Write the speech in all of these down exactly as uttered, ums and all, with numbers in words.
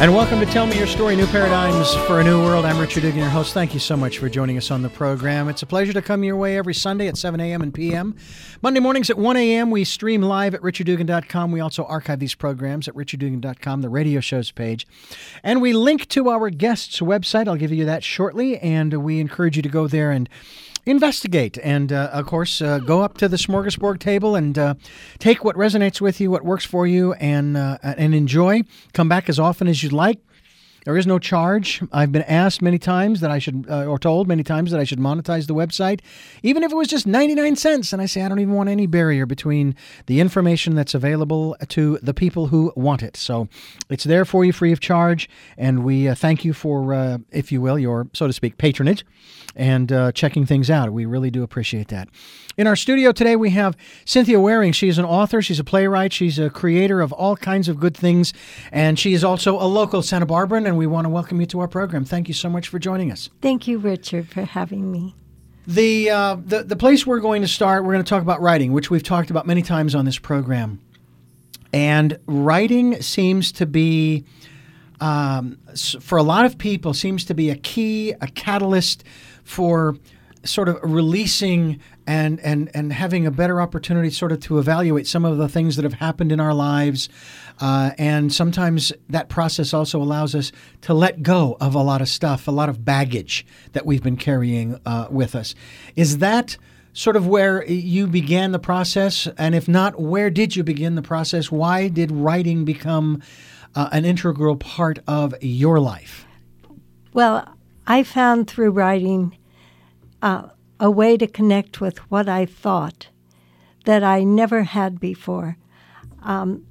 And welcome to Tell Me Your Story, New Paradigms for a New World. I'm Richard Dugan, your host. Thank you so much for joining us on the program. It's a pleasure to come your way every Sunday at seven a.m. and p m. Monday mornings at one a.m. we stream live at richard dugan dot com. We also archive these programs at richard dugan dot com, the radio shows page. And we link to our guest's website. I'll give you that shortly. And we encourage you to go there and investigate and, uh, of course, uh, go up to the smorgasbord table and uh, take what resonates with you, what works for you, and uh, and enjoy. Come back as often as you'd like. There is no charge. I've been asked many times that I should, uh, or told many times that I should monetize the website, even if it was just ninety-nine cents. And I say I don't even want any barrier between the information that's available to the people who want it. So it's there for you free of charge. And we uh, thank you for, uh, if you will, your, so to speak, patronage and uh, checking things out. We really do appreciate that. In our studio today, we have Cynthia Waring. She's an author. She's a playwright. She's a creator of all kinds of good things. And she is also a local Santa Barbaran, and we want to welcome you to our program. Thank you so much for joining us. Thank you, Richard, for having me. The, uh, the, the place we're going to start, we're going to talk about writing, which we've talked about many times on this program. And writing seems to be, um, for a lot of people, seems to be a key, a catalyst for sort of releasing and, and, and having a better opportunity sort of to evaluate some of the things that have happened in our lives. Uh, and sometimes that process also allows us to let go of a lot of stuff, a lot of baggage that we've been carrying uh, with us. Is that sort of where you began the process? And if not, where did you begin the process? Why did writing become uh, an integral part of your life? Well, I found through writing Uh, a way to connect with what I thought that I never had before. Um,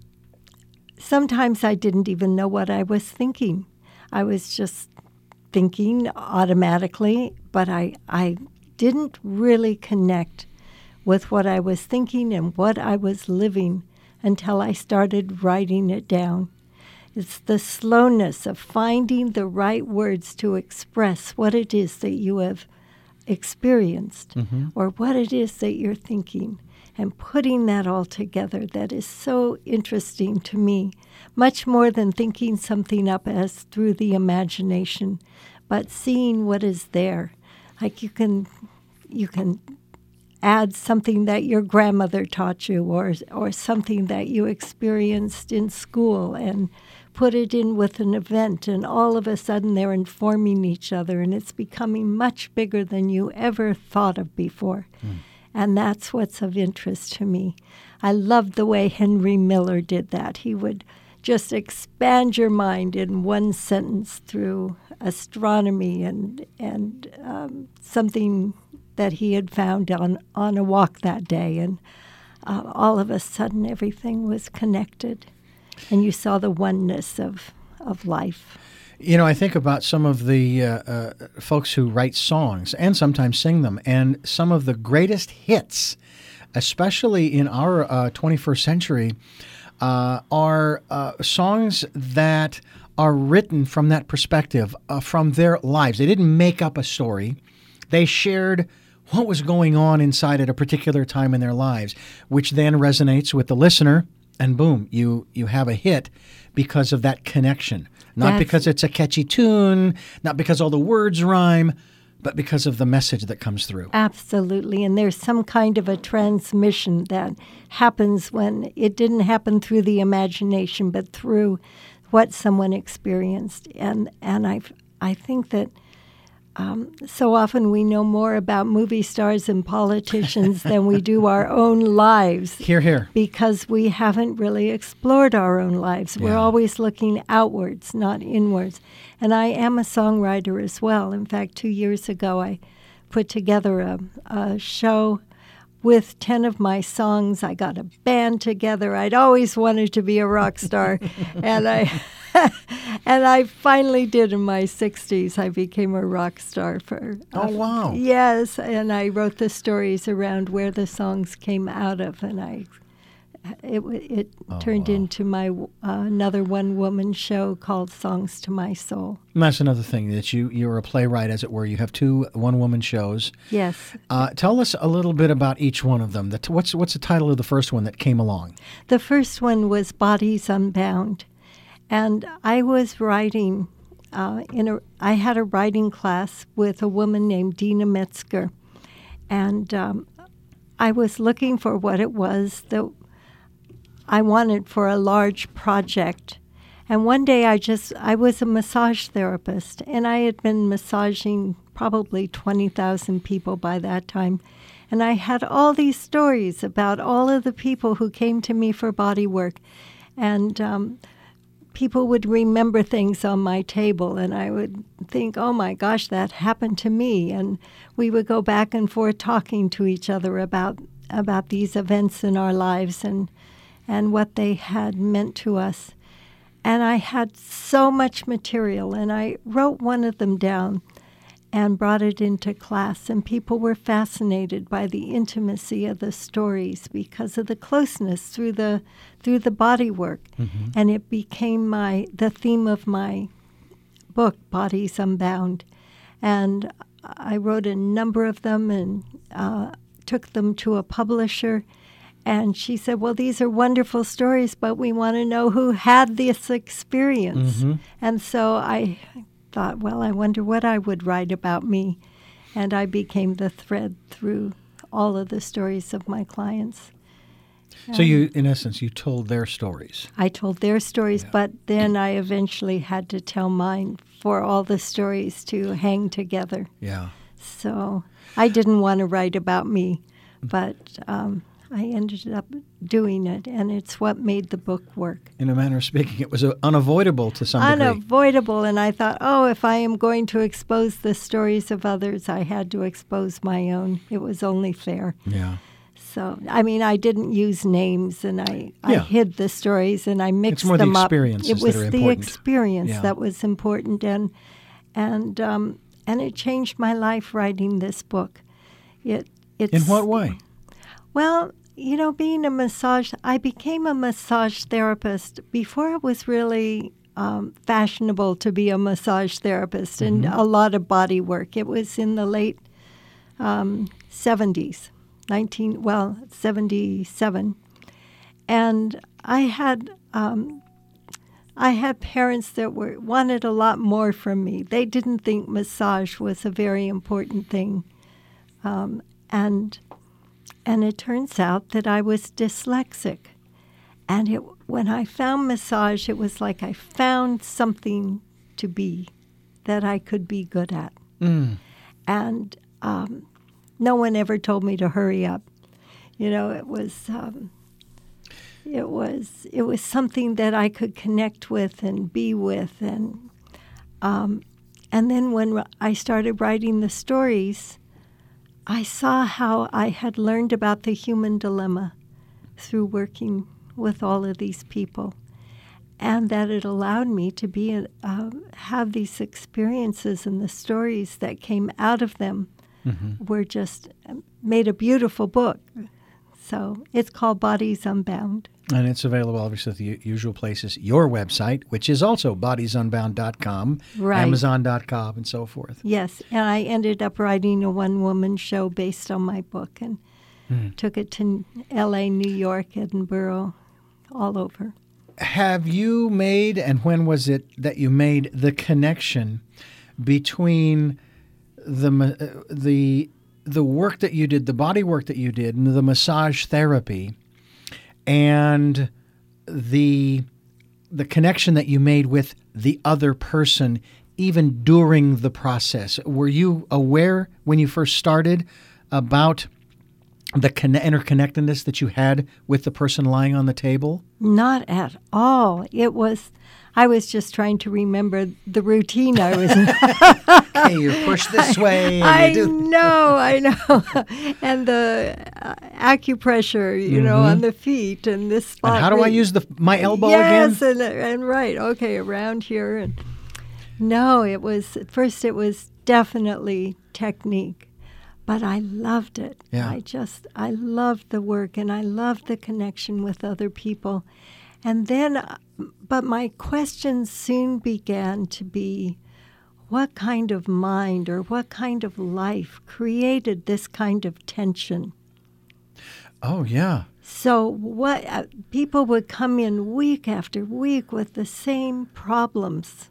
sometimes I didn't even know what I was thinking. I was just thinking automatically, but I, I didn't really connect with what I was thinking and what I was living until I started writing it down. It's the slowness of finding the right words to express what it is that you have experienced mm-hmm. or what it is that you're thinking, and putting that all together that is so interesting to me, much more than thinking something up as through the imagination, but seeing what is there. Like you can you can add something that your grandmother taught you or or something that you experienced in school and put it in with an event, and all of a sudden they're informing each other, and it's becoming much bigger than you ever thought of before. Mm. And that's what's of interest to me. I loved the way Henry Miller did that. He would just expand your mind in one sentence through astronomy and and um, something that he had found on, on a walk that day, and uh, all of a sudden everything was connected. And you saw the oneness of, of life. You know, I think about some of the uh, uh, folks who write songs and sometimes sing them, and some of the greatest hits, especially in our uh, twenty-first century, uh, are uh, songs that are written from that perspective, uh, from their lives. They didn't make up a story. They shared what was going on inside at a particular time in their lives, which then resonates with the listener. And boom, you, you have a hit because of that connection. Not That's, because it's a catchy tune, not because all the words rhyme, but because of the message that comes through. Absolutely. And there's some kind of a transmission that happens when it didn't happen through the imagination, but through what someone experienced. And and I I think that Um, so often we know more about movie stars and politicians than we do our own lives. Hear, hear. Because we haven't really explored our own lives. Yeah. We're always looking outwards, not inwards. And I am a songwriter as well. In fact, two years ago, I put together a, a show with ten of my songs. I got a band together. I'd always wanted to be a rock star. and I... and I finally did in my sixties. I became a rock star for... Uh, oh, wow. Yes, and I wrote the stories around where the songs came out of, and I it it oh, turned wow. into my uh, another one-woman show called Songs to My Soul. And that's another thing, that you, you're a playwright, as it were. You have two one-woman shows. Yes. Uh, tell us a little bit about each one of them. The t- what's, what's the title of the first one that came along? The first one was Bodies Unbound. And I was writing uh, in a. I had a writing class with a woman named Dina Metzger, and um, I was looking for what it was that I wanted for a large project. And one day I just, I was a massage therapist, and I had been massaging probably twenty thousand people by that time. And I had all these stories about all of the people who came to me for body work. And um, people would remember things on my table, and I would think, oh my gosh, that happened to me. And we would go back and forth talking to each other about about these events in our lives and and what they had meant to us. And I had so much material, and I wrote one of them down and brought it into class, and people were fascinated by the intimacy of the stories because of the closeness through the through the body work. Mm-hmm. And it became my the theme of my book, Bodies Unbound. And I wrote a number of them and uh, took them to a publisher. And she said, well, these are wonderful stories, but we want to know who had this experience. Mm-hmm. And so I thought, well, I wonder what I would write about me. And I became the thread through all of the stories of my clients. So you, in essence, you told their stories. I told their stories, Yeah. but then I eventually had to tell mine for all the stories to hang together. Yeah. So I didn't want to write about me, but um, I ended up doing it, and it's what made the book work. In a manner of speaking, it was uh, unavoidable to some degree. Unavoidable, and I thought, oh, if I am going to expose the stories of others, I had to expose my own. It was only fair. Yeah. So, I mean, I didn't use names, and I, I Yeah. hid the stories, and I mixed It's more them the up. experiences It was that are the important. experience Yeah. that was important, and and um, and it changed my life writing this book. It it's In what way? Well, you know, being a massage, I became a massage therapist before it was really um, fashionable to be a massage therapist and Mm-hmm. a lot of body work. It was in the late um, seventies, nineteen well seventy-seven, and I had um, I had parents that were wanted a lot more from me. They didn't think massage was a very important thing, um, and. And it turns out that I was dyslexic. And it, when I found massage, it was like I found something to be that I could be good at. Mm. And um, no one ever told me to hurry up. You know, it was um, it was it was something that I could connect with and be with. And um, and then when I started writing the stories, I saw how I had learned about the human dilemma through working with all of these people, and that it allowed me to be a, uh, have these experiences, and the stories that came out of them mm-hmm. were just made a beautiful book. So it's called Bodies Unbound. And it's available, obviously, at the u- usual places. Your website, which is also bodies unbound dot com, right. amazon dot com, and so forth. Yes, and I ended up writing a one-woman show based on my book and mm. took it to L A, New York, Edinburgh, all over. Have you made, and when was it that you made the connection between the uh, the the work that you did, the body work that you did, and the massage therapy, and the the connection that you made with the other person, even during the process? Were you aware when you first started about the con- interconnectedness that you had with the person lying on the table? Not at all. It was, I was just trying to remember the routine I was in. Hey, you push this way. And I you do. know, I know. And the uh, acupressure, you mm-hmm. know, on the feet and this spot. And how do I use the my elbow yes, again? Yes, and, and right, okay, around here. And no, it was, at first it was definitely technique. But I loved it. Yeah. I just, I loved the work, and I loved the connection with other people. And then, uh, but my questions soon began to be, what kind of mind or what kind of life created this kind of tension? Oh, yeah. So what uh, people would come in week after week with the same problems.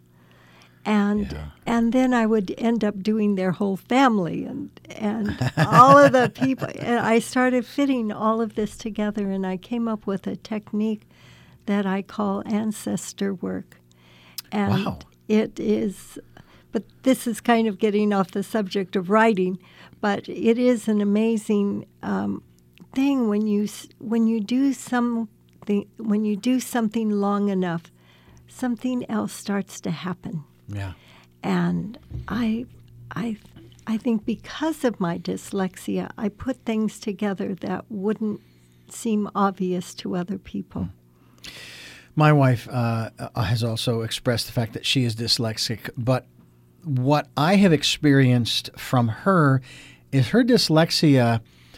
And Yeah. and then I would end up doing their whole family and and all of the people. And I started fitting all of this together, and I came up with a technique that I call ancestor work. And Wow. it is, but this is kind of getting off the subject of writing, but it is an amazing um, thing when you s- when you do something when you do something long enough, something else starts to happen. Yeah. And I, I, I think because of my dyslexia, I put things together that wouldn't seem obvious to other people. My wife uh, has also expressed the fact that she is dyslexic, but what I have experienced from her is her dyslexia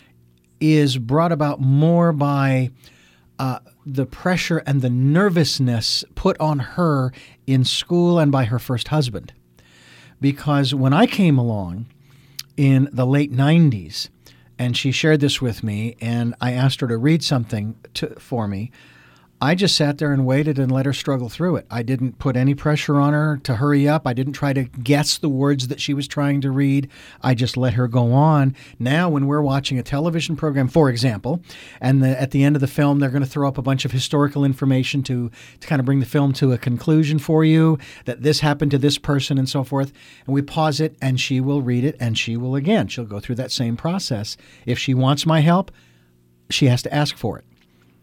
is brought about more by uh, the pressure and the nervousness put on her in school and by her first husband. Because when I came along in the late nineties, and she shared this with me, and I asked her to read something to, for me, I just sat there and waited and let her struggle through it. I didn't put any pressure on her to hurry up. I didn't try to guess the words that she was trying to read. I just let her go on. Now, when we're watching a television program, for example, and the, at the end of the film, they're going to throw up a bunch of historical information to, to kind of bring the film to a conclusion for you, that this happened to this person and so forth, and we pause it, and she will read it, and she will, again, she'll go through that same process. If she wants my help, she has to ask for it.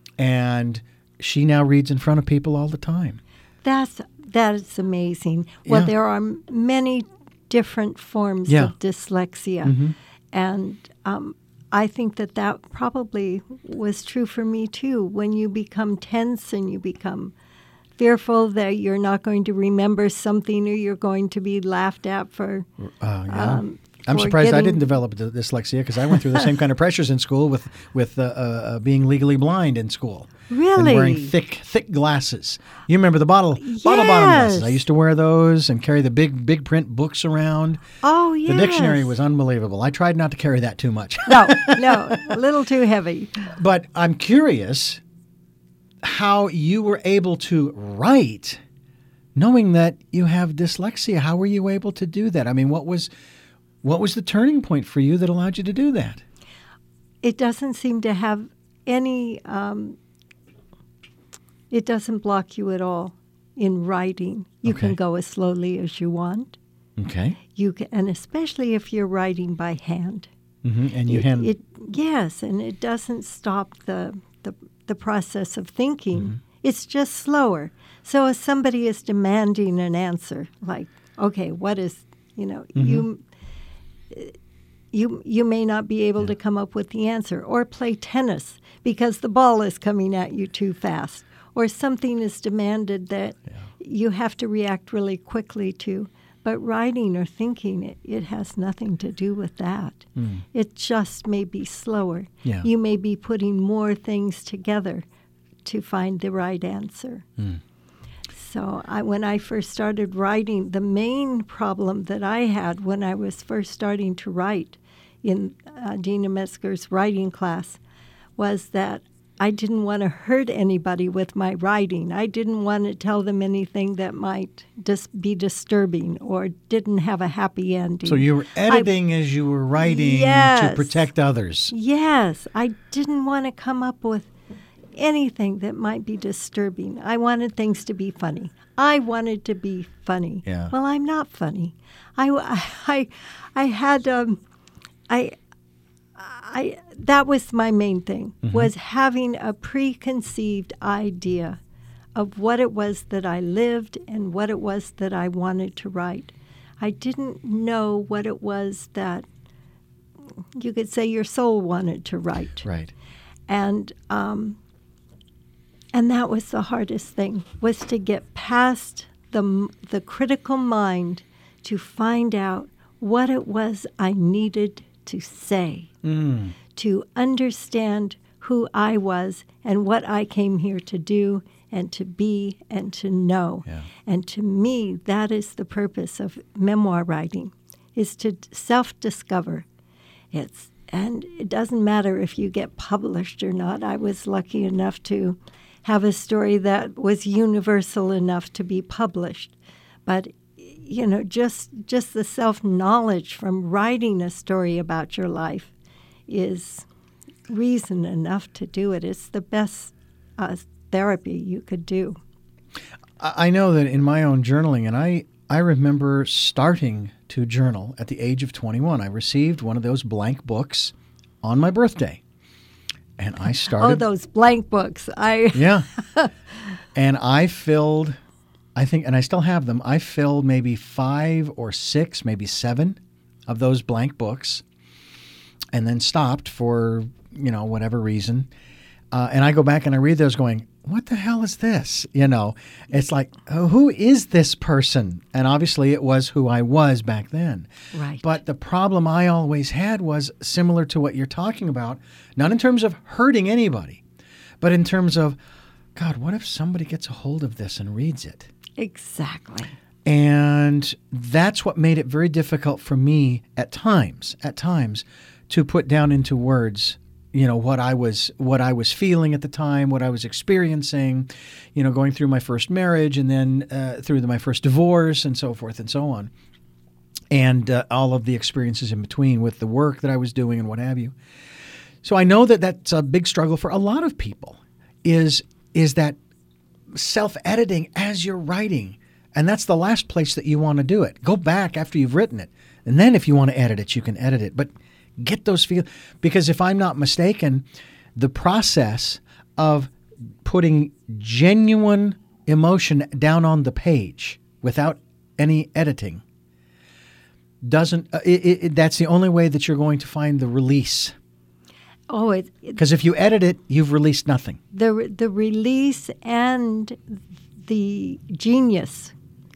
And she now reads in front of people all the time. That's that is amazing. Well, Yeah. there are m- many different forms Yeah. of dyslexia, Mm-hmm. and um, I think that that probably was true for me too. When you become tense and you become fearful that you're not going to remember something or you're going to be laughed at for. Uh, yeah. Um, I'm for surprised I getting- didn't develop d- dyslexia because I went through the same kind of pressures in school with with uh, uh, being legally blind in school. Really? And wearing thick thick glasses. You remember the bottle bottle bottom glasses? Yes. I used to wear those and carry the big big print books around. Oh, yes. The dictionary was unbelievable. I tried not to carry that too much. No, no, a little too heavy. But I'm curious how you were able to write knowing that you have dyslexia. How were you able to do that? I mean, what was what was the turning point for you that allowed you to do that? It doesn't seem to have any, um, it doesn't block you at all in writing. You Okay. can go as slowly as you want. Okay. You can, and especially if you're writing by hand. hmm And you it, hand it yes, and it doesn't stop the the, the process of thinking. Mm-hmm. It's just slower. So if somebody is demanding an answer, like, okay, what is, you know, Mm-hmm. you you you may not be able to come up with the answer, or play tennis because the ball is coming at you too fast, or something is demanded that you have to react really quickly to. But writing or thinking, it, it has nothing to do with that. Mm. It just may be slower. Yeah. You may be putting more things together to find the right answer. Mm. So I, when I first started writing, the main problem that I had when I was first starting to write in uh, Dina Metzger's writing class was that I didn't want to hurt anybody with my writing. I didn't want to tell them anything that might dis- be disturbing or didn't have a happy ending. So you were editing as you were writing to Yes. protect others. Yes, I didn't want to come up with anything that might be disturbing. I wanted things to be funny. I wanted to be funny. Yeah. Well, I'm not funny. I, I, I had, um, I, I, that was my main thing, Mm-hmm. was having a preconceived idea of what it was that I lived and what it was that I wanted to write. I didn't know what it was that you could say your soul wanted to write. Right. And um, and that was the hardest thing, was to get past the the critical mind to find out what it was I needed to say, Mm. to understand who I was and what I came here to do and to be and to know. Yeah. And to me, that is the purpose of memoir writing, is to self-discover. It's And it doesn't matter if you get published or not. I was lucky enough to have a story that was universal enough to be published. But, you know, just just the self-knowledge from writing a story about your life is reason enough to do it. It's the best uh, therapy you could do. I know that in my own journaling, and I, I remember starting to journal at the age of twenty-one. I received one of those blank books on my birthday. And I started... Oh, those blank books. I Yeah. And I filled, I think, and I still have them, I filled maybe five or six, maybe seven of those blank books and then stopped for, you know, whatever reason. Uh, and I go back and I read those going, what the hell is this? You know, it's like, oh, who is this person? And obviously it was who I was back then. Right. But the problem I always had was similar to what you're talking about, not in terms of hurting anybody, but in terms of, God, what if somebody gets a hold of this and reads it? Exactly. And that's what made it very difficult for me at times, at times, to put down into words, you know, what I was what I was feeling at the time, what I was experiencing, you know, going through my first marriage and then uh, through the, my first divorce and so forth and so on. And uh, all of the experiences in between with the work that I was doing and what have you. So I know that that's a big struggle for a lot of people is, is that self-editing as you're writing. And that's the last place that you want to do it. Go back after you've written it. And then if you want to edit it, you can edit it. But get those feel because if I'm not mistaken, the process of putting genuine emotion down on the page without any editing doesn't uh, it, it, that's the only way that you're going to find the release. Oh, it because if you edit it, you've released nothing. The the release and the genius.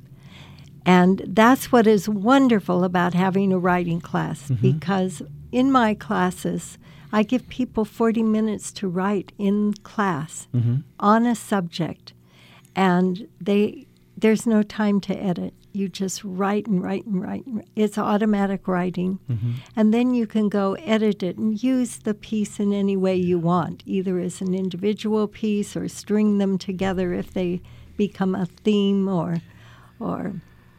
And that's what is wonderful about having a writing class, mm-hmm. because in my classes, I give people forty minutes to write in class mm-hmm. on a subject, and they there's no time to edit. You just write and write and write. And write. It's automatic writing, mm-hmm. and then you can go edit it and use the piece in any way you want, either as an individual piece or string them together if they become a theme, or or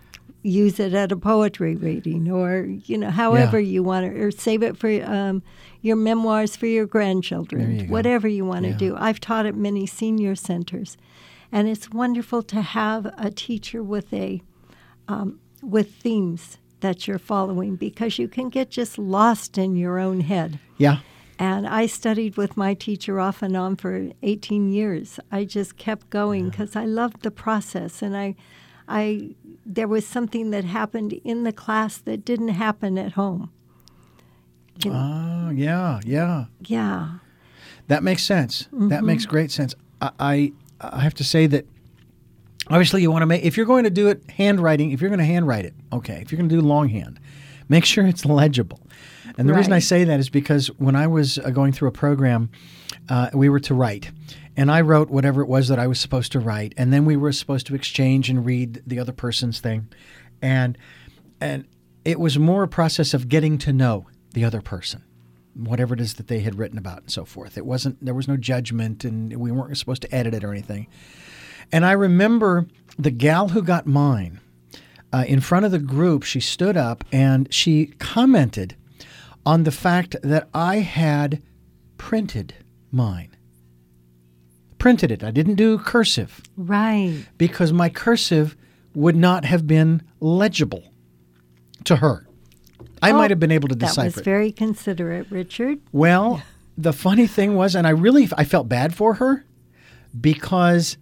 use it at a poetry reading, or, you know, however yeah. you want to, or save it for um, your memoirs for your grandchildren, you whatever you want to yeah. do. I've taught at many senior centers, and it's wonderful to have a teacher with a um, with themes that you're following, because you can get just lost in your own head. Yeah. And I studied with my teacher off and on for eighteen years. I just kept going because yeah. I loved the process, and I, I, there was something that happened in the class that didn't happen at home. Oh, uh, yeah, yeah. Yeah. That makes sense. Mm-hmm. That makes great sense. I, I, I have to say that obviously you want to make, if you're going to do it handwriting, if you're going to handwrite it, okay, if you're going to do longhand, make sure it's legible. And the right. reason I say that is because when I was uh, going through a program, uh, we were to write. And I wrote whatever it was that I was supposed to write. And then we were supposed to exchange and read the other person's thing. And and it was more a process of getting to know the other person, whatever it is that they had written about and so forth. It wasn't, there was no judgment, and we weren't supposed to edit it or anything. And I remember the gal who got mine, uh, in front of the group, she stood up and she commented on the fact that I had printed mine. Printed it. I didn't do cursive. Right. Because my cursive would not have been legible to her. I oh, might have been able to decipher it. That was very considerate, Richard. Well, the funny thing was, and I really, I felt bad for her because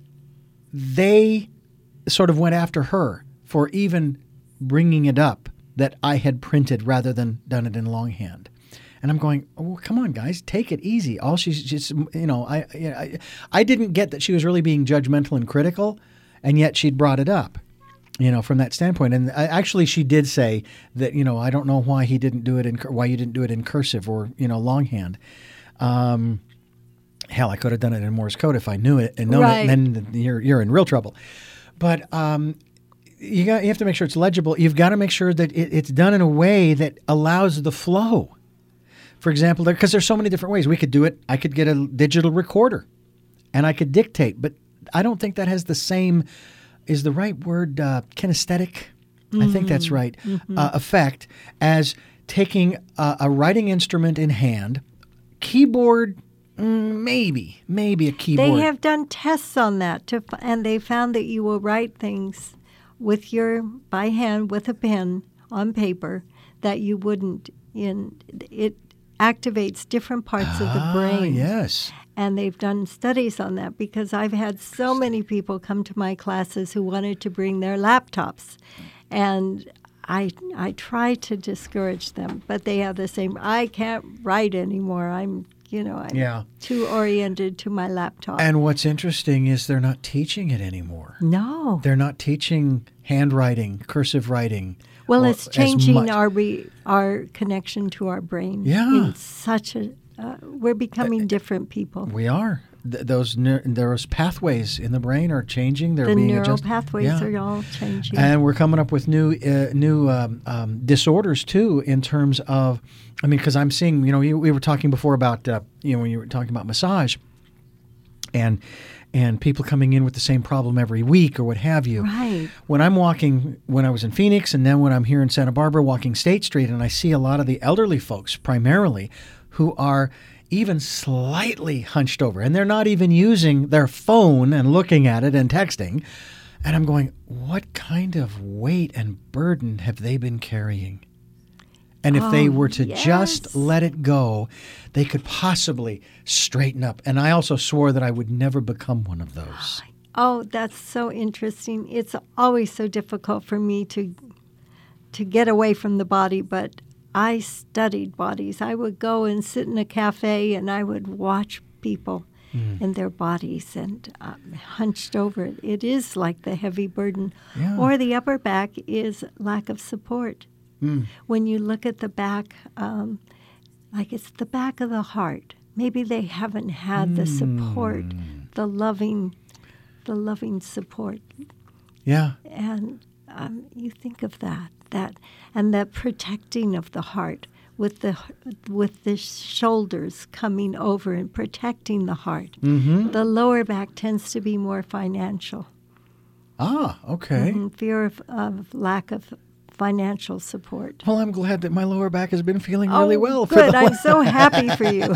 they sort of went after her for even bringing it up that I had printed rather than done it in longhand. And I'm going, oh, come on, guys, take it easy. All she's just, you know, I, I, I didn't get that she was really being judgmental and critical, and yet she'd brought it up, you know, from that standpoint. And I, actually, she did say that, you know, I don't know why he didn't do it in, why you didn't do it in cursive or, you know, longhand. Um, hell, I could have done it in Morse code if I knew it and known right. it, and then you're you're in real trouble. But um, you got you have to make sure it's legible. You've got to make sure that it, it's done in a way that allows the flow. For example, because there's so many different ways. We could do it. I could get a digital recorder and I could dictate, but I don't think that has the same, is the right word, uh, kinesthetic? Mm-hmm. I think that's right, mm-hmm. uh, effect as taking a, a writing instrument in hand, keyboard, mm, maybe, maybe a keyboard. They have done tests on that, to, and they found that you will write things with your, by hand, with a pen on paper that you wouldn't in, it activates different parts ah, of the brain. Yes. And they've done studies on that because I've had so many people come to my classes who wanted to bring their laptops. And I I try to discourage them, but they have the same, I can't write anymore. I'm, you know, I'm yeah. too oriented to my laptop. And what's interesting is they're not teaching it anymore. No. They're not teaching handwriting, cursive writing. Well, it's changing our re, our connection to our brain. Yeah. In such a, uh, we're becoming uh, different people. We are. Th- those ne- those pathways in the brain are changing. They're the being neural adjusted. pathways yeah. are all changing. And we're coming up with new uh, new um, um, disorders too in terms of, I mean, because I'm seeing, you know, you, we were talking before about, uh, you know, when you were talking about massage and and people coming in with the same problem every week or what have you. Right. When I'm walking, when I was in Phoenix and then when I'm here in Santa Barbara walking State Street, and I see a lot of the elderly folks primarily who are even slightly hunched over, and they're not even using their phone and looking at it and texting. And I'm going, what kind of weight and burden have they been carrying? And if oh, they were to yes. just let it go, they could possibly straighten up. And I also swore that I would never become one of those. Oh, that's so interesting. It's always so difficult for me to to get away from the body, but I studied bodies. I would go and sit in a cafe and I would watch people mm. and their bodies and um, hunched over. It is like the heavy burden. Yeah. Or the upper back is lack of support. Mm. When you look at the back, um, like it's the back of the heart. Maybe they haven't had mm. the support, the loving, the loving support. Yeah. And um, you think of that, that, and the protecting of the heart with the with the shoulders coming over and protecting the heart. Mm-hmm. The lower back tends to be more financial. Ah, okay. Mm-hmm. Fear of, of lack of financial support. Well, I'm glad that my lower back has been feeling really oh, well. Good. For I'm so happy for you.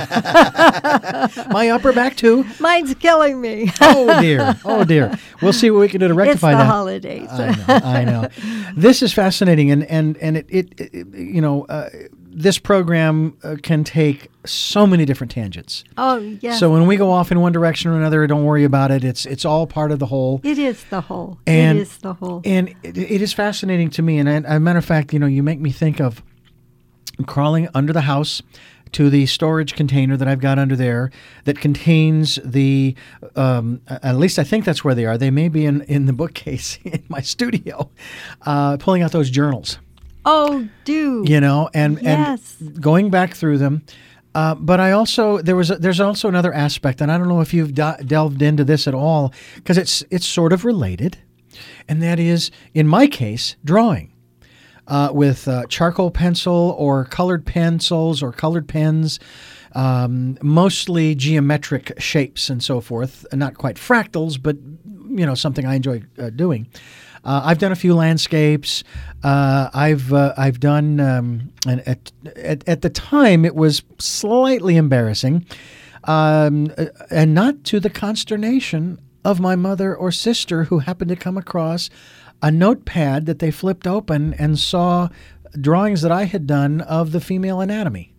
My upper back, too. Mine's killing me. Oh, dear. Oh, dear. We'll see what we can do to rectify that. It's the holidays. I know. I know. This is fascinating. And, and, and it, it, it, you know, uh, this program uh, can take so many different tangents. Oh, yes. So when we go off in one direction or another, don't worry about it. It's it's all part of the whole. It is the whole. And, it is the whole. And it, it is fascinating to me. And as a matter of fact, you know, you make me think of crawling under the house to the storage container that I've got under there that contains the, um, at least I think that's where they are. They may be in, in the bookcase in my studio, uh, pulling out those journals. Oh, do. You know, and, yes. and going back through them. Uh, but I also, there was a, there's also another aspect, and I don't know if you've de- delved into this at all, because it's it's sort of related, and that is, in my case, drawing. Uh, with uh, charcoal pencil or colored pencils or colored pens, um, mostly geometric shapes and so forth. Not quite fractals, but, you know, something I enjoy uh, doing. Uh, I've done a few landscapes. Uh, I've uh, I've done, um, and at, at at the time it was slightly embarrassing, um, and not to the consternation of my mother or sister, who happened to come across a notepad that they flipped open and saw drawings that I had done of the female anatomy.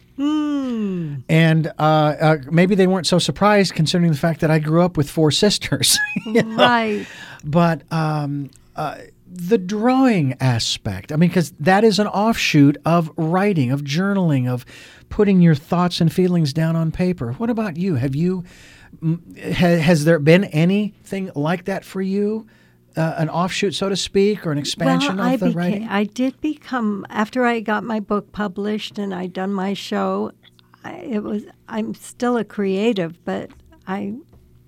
Mm. And uh, uh, maybe they weren't so surprised, considering the fact that I grew up with four sisters. You know? Right. But um, uh, the drawing aspect, I mean, because that is an offshoot of writing, of journaling, of putting your thoughts and feelings down on paper. What about you? Have you, ha, has there been anything like that for you? Uh, an offshoot, so to speak, or an expansion well, of I the became, writing? I did become, after I got my book published and I'd done my show, I, it was, I'm still a creative, but I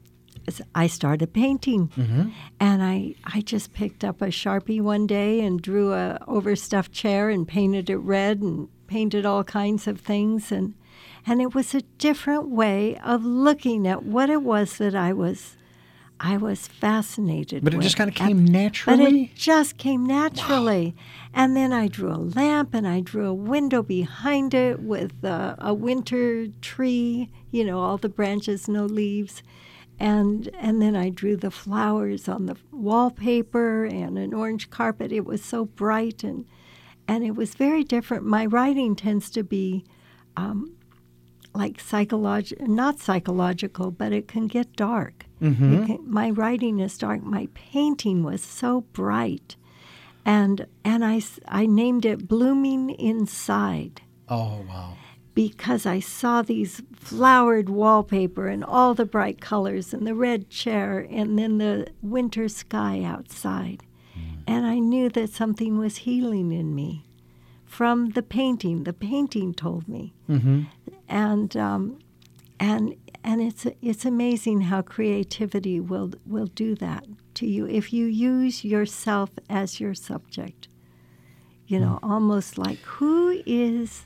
I started painting. Mm-hmm. And I, I just picked up a Sharpie one day and drew a overstuffed chair and painted it red and painted all kinds of things, and and it was a different way of looking at what it was that I was I was fascinated But it with. just kind of came And- naturally? But it just came naturally. And then I drew a lamp, and I drew a window behind it with uh, a winter tree, you know, all the branches, no leaves. And and then I drew the flowers on the wallpaper and an orange carpet. It was so bright, and and it was very different. My writing tends to be um, like psychological, not psychological, but it can get dark. Mm-hmm. It can, my writing is dark. My painting was so bright, and and I s- I named it Blooming Inside, Oh, wow. because I saw these flowered wallpaper and all the bright colors and the red chair and then the winter sky outside. Mm. And I knew that something was healing in me from the painting. The painting told me. Mm-hmm. And um, and and it's it's amazing how creativity will will do that to you if you use yourself as your subject. You know, mm. almost like who is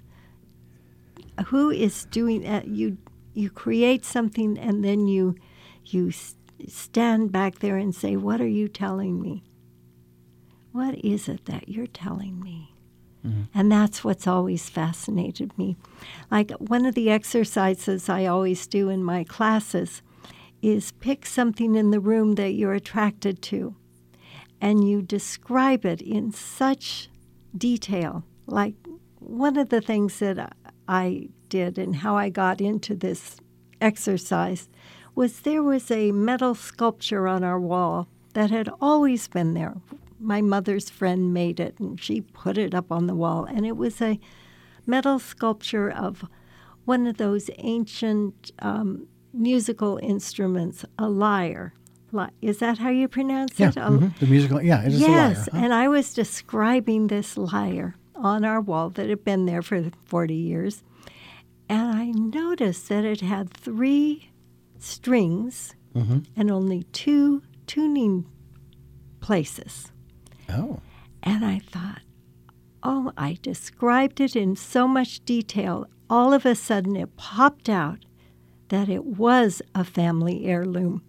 who is doing that? You you create something, and then you you s- stand back there and say, "What are you telling me? What is it that you're telling me?" Mm-hmm. And that's what's always fascinated me. Like one of the exercises I always do in my classes is pick something in the room that you're attracted to, and you describe it in such detail. Like one of the things that I did and how I got into this exercise was there was a metal sculpture on our wall that had always been there. My mother's friend made it, and she put it up on the wall. And it was a metal sculpture of one of those ancient um, musical instruments, a lyre. Li- Is that how you pronounce Yeah, it? A- mm-hmm. The musical, yeah, it is yes, a lyre. Huh? and I was describing this lyre on our wall that had been there for forty years. And I noticed that it had three strings Mm-hmm. and only two tuning places. Oh. And I thought, oh, I described it in so much detail. All of a sudden it popped out that it was a family heirloom.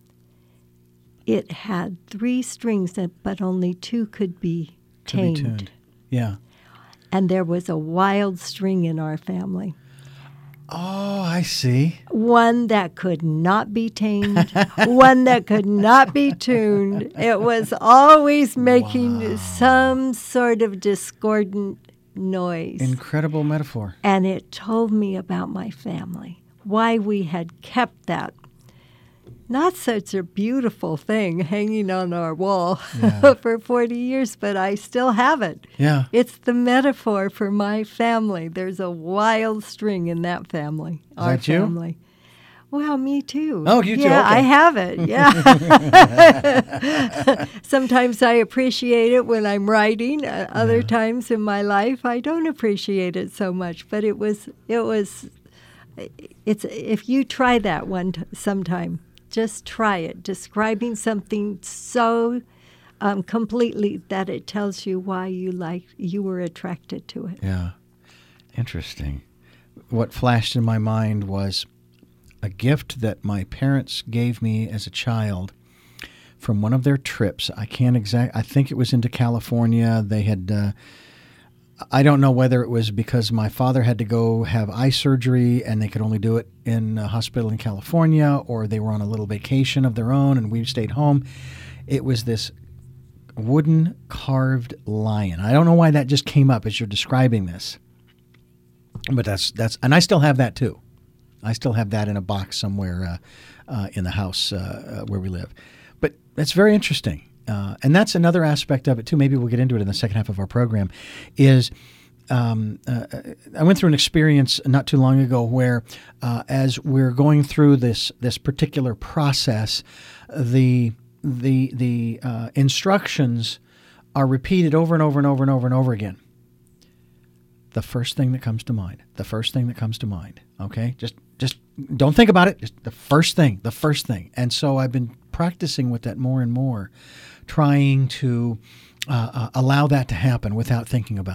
It had three strings, that, but only two could be To be tamed. tuned. Yeah. And there was a wild string in our family. Oh, I see. One that could not be tamed, one that could not be tuned. It was always making Wow. some sort of discordant noise. Incredible metaphor. And it told me about my family, why we had kept that. Not such a beautiful thing hanging on our wall Yeah. for forty years, but I still have it. Yeah. It's the metaphor for my family. There's a wild string in that family, Is our that you? family. Well, me too. Oh, you too, Yeah, okay. I have it, yeah. Sometimes I appreciate it when I'm writing. Uh, other Yeah. times in my life, I don't appreciate it so much. But it was, it was, it's, if you try that one t- sometime, just try it, describing something so um, completely that it tells you why you like you were attracted to it. Yeah. Interesting. What flashed in my mind was a gift that my parents gave me as a child from one of their trips. I can't exact. I think it was into California. They had. Uh, I don't know whether it was because my father had to go have eye surgery and they could only do it in a hospital in California, or they were on a little vacation of their own and we stayed home. It was this wooden carved lion. I don't know why that just came up as you're describing this, but that's that's, and I still have that too. I still have that in a box somewhere uh, uh, in the house uh, uh, where we live. But that's very interesting. Uh, and that's another aspect of it, too. Maybe we'll get into it in the second half of our program, is um, uh, I went through an experience not too long ago where uh, as we're going through this this particular process, the the the uh, instructions are repeated over and over and over and over and over again. The first thing that comes to mind, the first thing that comes to mind, okay? Just just don't think about it. Just the first thing, the first thing. And so I've been practicing with that more and more, trying to uh, uh, allow that to happen without thinking about it.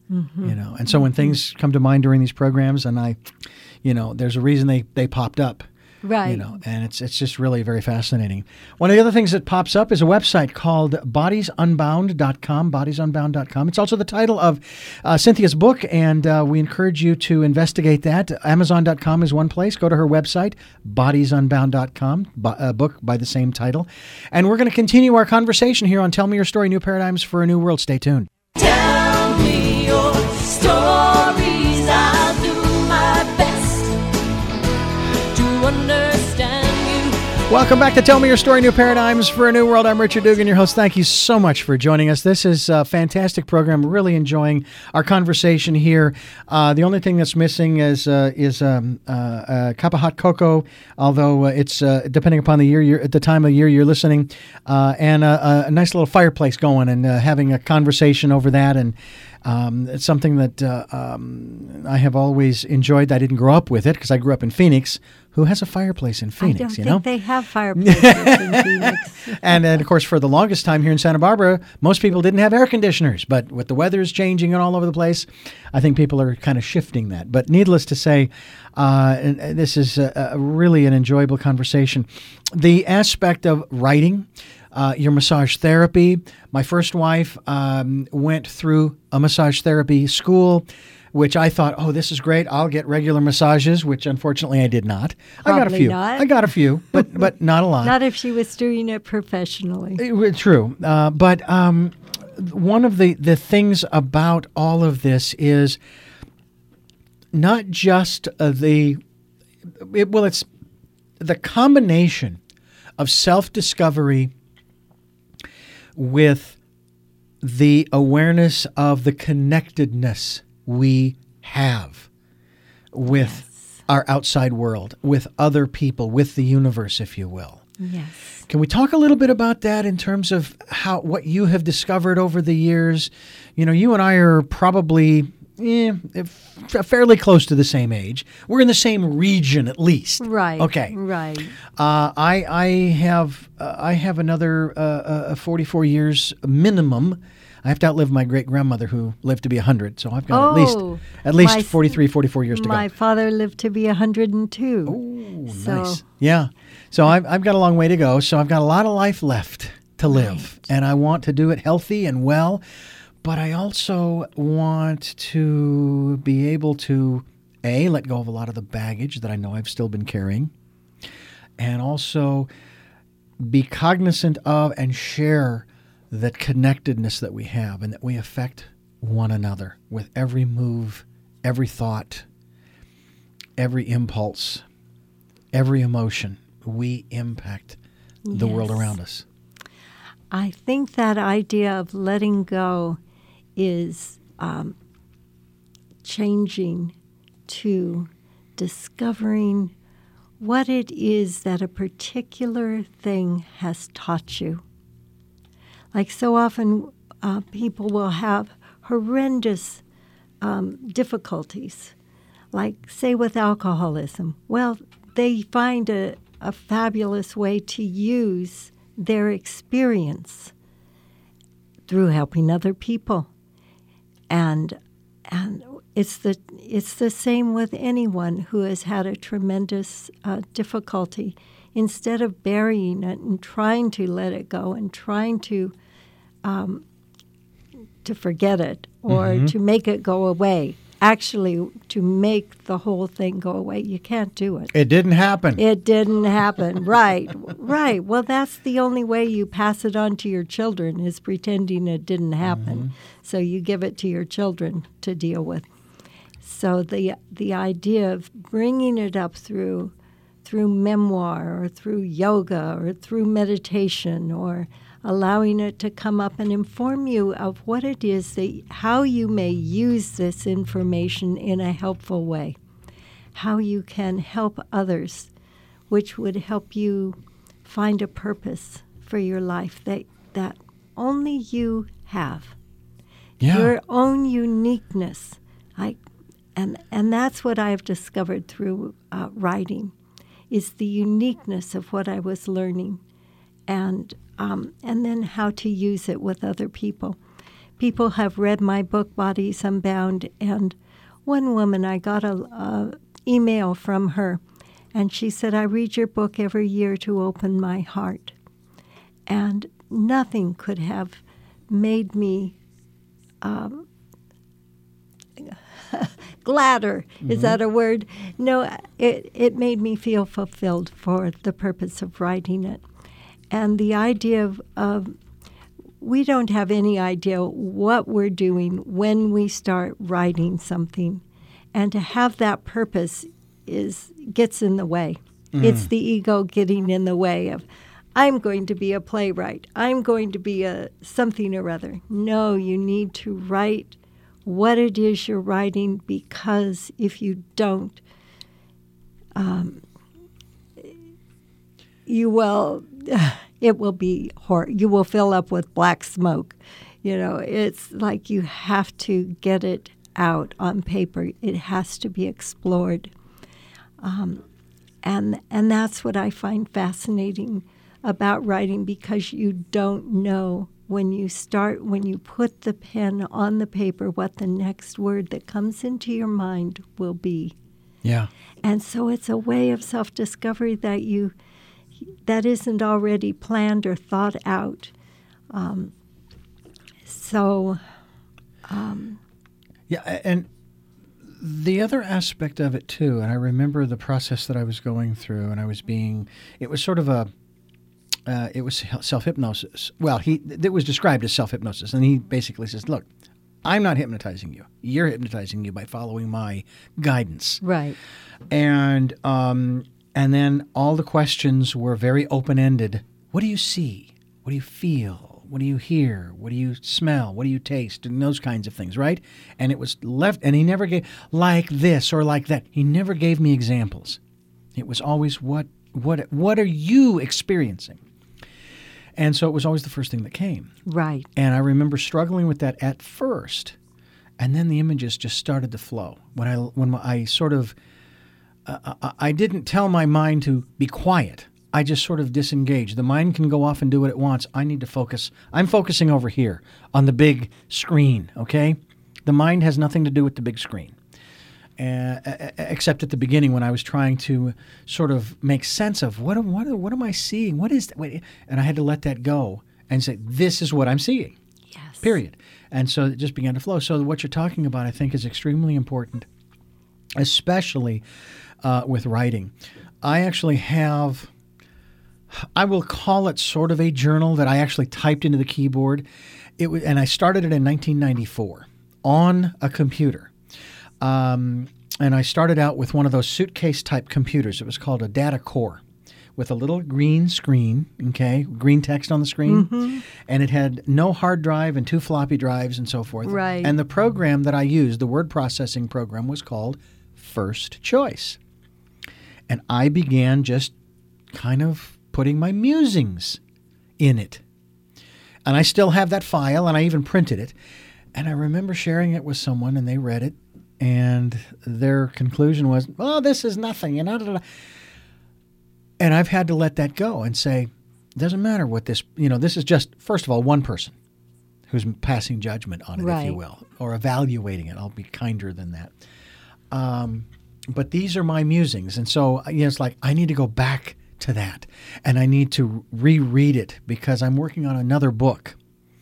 Mm-hmm. You know, and so when things come to mind during these programs, and I, you know, there's a reason they, they popped up. Right. You know, and it's it's just really very fascinating. One of the other things that pops up is a website called bodies unbound dot com, bodies unbound dot com. It's also the title of uh, Cynthia's book, and uh, we encourage you to investigate that. amazon dot com is one place. Go to her website, bodies unbound dot com, a book by the same title. And we're going to continue our conversation here on Tell Me Your Story, New Paradigms for a New World. Stay tuned. Tell me your stories, I'll do my best to understand you. Welcome back to Tell Me Your Story, New Paradigms for a New World. I'm Richard Dugan, your host. Thank you so much for joining us. This is a fantastic program. Really enjoying our conversation here. Uh, the only thing that's missing is uh, is um, uh, a cup of hot cocoa, although uh, it's uh, depending upon the year, you're, at the time of year you're listening, uh, and a, a nice little fireplace going and uh, having a conversation over that. And Um, it's something that uh, um, I have always enjoyed. I didn't grow up with it because I grew up in Phoenix. Who has a fireplace in Phoenix? I don't you think know, they have fireplaces in Phoenix. and then, of course, for the longest time here in Santa Barbara, most people didn't have air conditioners. But with the weather is changing and all over the place, I think people are kind of shifting that. But needless to say, uh, and this is a, a really an enjoyable conversation. The aspect of writing. Uh, your massage therapy. My first wife um, went through a massage therapy school, which I thought, oh, this is great. I'll get regular massages, which unfortunately I did not. Probably I got a few. not. I got a few, but but not a lot. Not if she was doing it professionally. It was true. Uh, but um, one of the, the things about all of this is not just uh, the, it, well, it's the combination of self-discovery with the awareness of the connectedness we have with Yes. our outside world, with other people, with the universe, if you will. Yes. Can we talk a little bit about that in terms of how what you have discovered over the years? You know, you and I are probably eh, f- fairly close to the same age. We're in the same region, at least. Right. Okay. Right. Uh, I I have uh, I have another uh, uh, forty-four years minimum. I have to outlive my great grandmother who lived to be one hundred, so I've got Oh, at least at least my- forty-three, forty-four years to My go. father lived to be one hundred two. Ooh, so- nice. Yeah. So I've I've got a long way to go. So I've got a lot of life left to live, and I want to do it healthy and well. But I also want to be able to A, let go of a lot of the baggage that I know I've still been carrying, and also be cognizant of and share that connectedness that we have and that we affect one another with every move, every thought, every impulse, every emotion. We impact the world Yes. around us. I think that idea of letting go is um, changing to discovering what it is that a particular thing has taught you. Like so often, uh, people will have horrendous um, difficulties, like, say, with alcoholism. Well, they find a, a fabulous way to use their experience through helping other people. And and it's the it's the same with anyone who has had a tremendous uh, difficulty. Instead of burying it and trying to let it go and trying to um, to forget it or Mm-hmm. to make it go away, actually to make the whole thing go away, you can't do it. It didn't happen. It didn't happen. Right, right. Well, that's the only way you pass it on to your children is pretending it didn't happen. Mm-hmm. So you give it to your children to deal with. So the the idea of bringing it up through through memoir or through yoga or through meditation or allowing it to come up and inform you of what it is that how you may use this information in a helpful way, how you can help others, which would help you find a purpose for your life that that only you have. Yeah. Your own uniqueness. I, and and that's what I've discovered through uh, writing, is the uniqueness of what I was learning, and um, and then how to use it with other people, people have read my book, Bodies Unbound, and one woman, I got a, a email from her, and she said, I read your book every year to open my heart. And nothing could have made me um, gladder. Mm-hmm. Is that a word? No, it, it made me feel fulfilled for the purpose of writing it. And the idea of, of we don't have any idea what we're doing when we start writing something. And to have that purpose is gets in the way. Mm. It's the ego getting in the way of, I'm going to be a playwright. I'm going to be a something or other. No, you need to write what it is you're writing, because if you don't, um, you will, it will be hor- you will fill up with black smoke. You know, it's like you have to get it out on paper. It has to be explored. Um, and and that's what I find fascinating about writing, because you don't know when you start, when you put the pen on the paper, what the next word that comes into your mind will be. Yeah. And so it's a way of self-discovery that you that isn't already planned or thought out. Um, so, um, yeah, and the other aspect of it too, and I remember the process that I was going through, and I was being, it was sort of a, uh, it was self-hypnosis. Well, he it was described as self-hypnosis, and he basically says, look, I'm not hypnotizing you. You're hypnotizing you by following my guidance. Right. And um, and then all the questions were very open-ended. What do you see? What do you feel? What do you hear? What do you smell? What do you taste? And those kinds of things, right? And it was left, and he never gave, like this or like that. He never gave me examples. It was always, what, what, what are you experiencing? And so it was always the first thing that came. Right. And I remember struggling with that at first, and then the images just started to flow. When I when I sort of, uh, I didn't tell my mind to be quiet. I just sort of disengaged. The mind can go off and do what it wants. I need to focus. I'm focusing over here on the big screen, okay? The mind has nothing to do with the big screen. Uh, except at the beginning when I was trying to sort of make sense of what what what am I seeing? What is that? Wait, and I had to let that go and say, this is what I'm seeing. Yes. Period. And so it just began to flow. So what you're talking about, I think, is extremely important, especially uh, with writing. I actually have, I will call it sort of a journal that I actually typed into the keyboard. It was, and I started it in nineteen ninety-four on a computer. Um, and I started out with one of those suitcase-type computers. It was called a Data Core, with a little green screen, okay, green text on the screen. Mm-hmm. And it had no hard drive and two floppy drives and so forth. Right. And the program that I used, the word processing program, was called First Choice. And I began just kind of putting my musings in it. And I still have that file, and I even printed it. And I remember sharing it with someone, and they read it. And their conclusion was, oh, this is nothing. You know, da, da, da. And I've had to let that go and say, doesn't matter what this, you know, this is just, first of all, one person who's passing judgment on it, right. if you will, or evaluating it. I'll be kinder than that. Um, but these are my musings. And so, you know, it's like, I need to go back to that. And I need to reread it because I'm working on another book.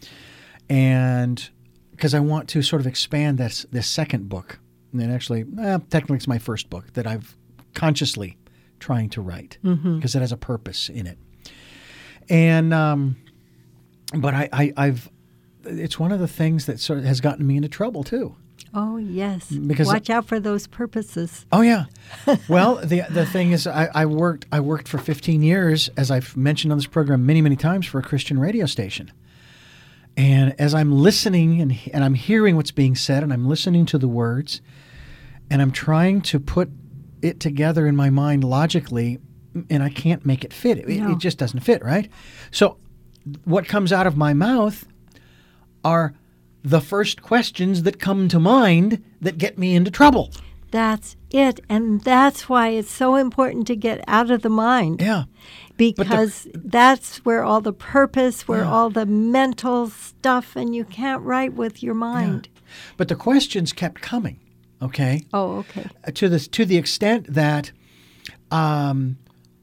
And because I want to sort of expand this, this second book. And then actually, eh, technically it's my first book that I've consciously trying to write because mm-hmm. it has a purpose in it. And, um, but I, I, I've, it's one of the things that sort of has gotten me into trouble too. Oh, yes. Because Watch out for those purposes. Oh, yeah. Well, the the thing is, I, I worked I worked for fifteen years, as I've mentioned on this program many, many times, for a Christian radio station. And as I'm listening and and I'm hearing what's being said, and I'm listening to the words, and I'm trying to put it together in my mind logically, and I can't make it fit. It, no. it just doesn't fit, right? So what comes out of my mouth are the first questions that come to mind that get me into trouble. That's it. And that's why it's so important to get out of the mind. Yeah. Because the, that's where all the purpose, where yeah. all the mental stuff, and you can't write with your mind. Yeah. But the questions kept coming, okay? Oh, okay. Uh, to the, to the extent that um,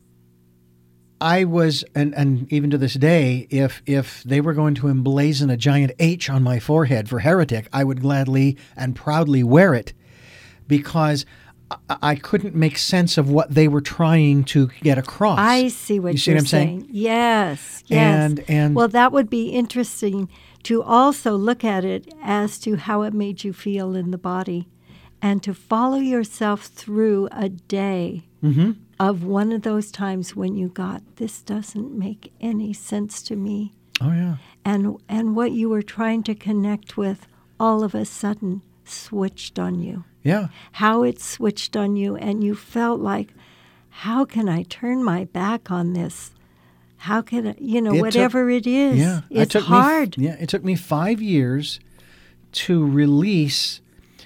I was, and, and even to this day, if if they were going to emblazon a giant H on my forehead for heretic, I would gladly and proudly wear it, because I, I couldn't make sense of what they were trying to get across. I see what you see you're what I'm saying. saying? Yes, yes. And, and well, that would be interesting to also look at it as to how it made you feel in the body, and to follow yourself through a day mm-hmm. of one of those times when you got, this doesn't make any sense to me. Oh, yeah. And and what you were trying to connect with all of a sudden switched on you. Yeah. How it switched on you, and you felt like, how can I turn my back on this? How can I, you know, It whatever took, it is, yeah, it's it took hard. Me, yeah, it took me five years to release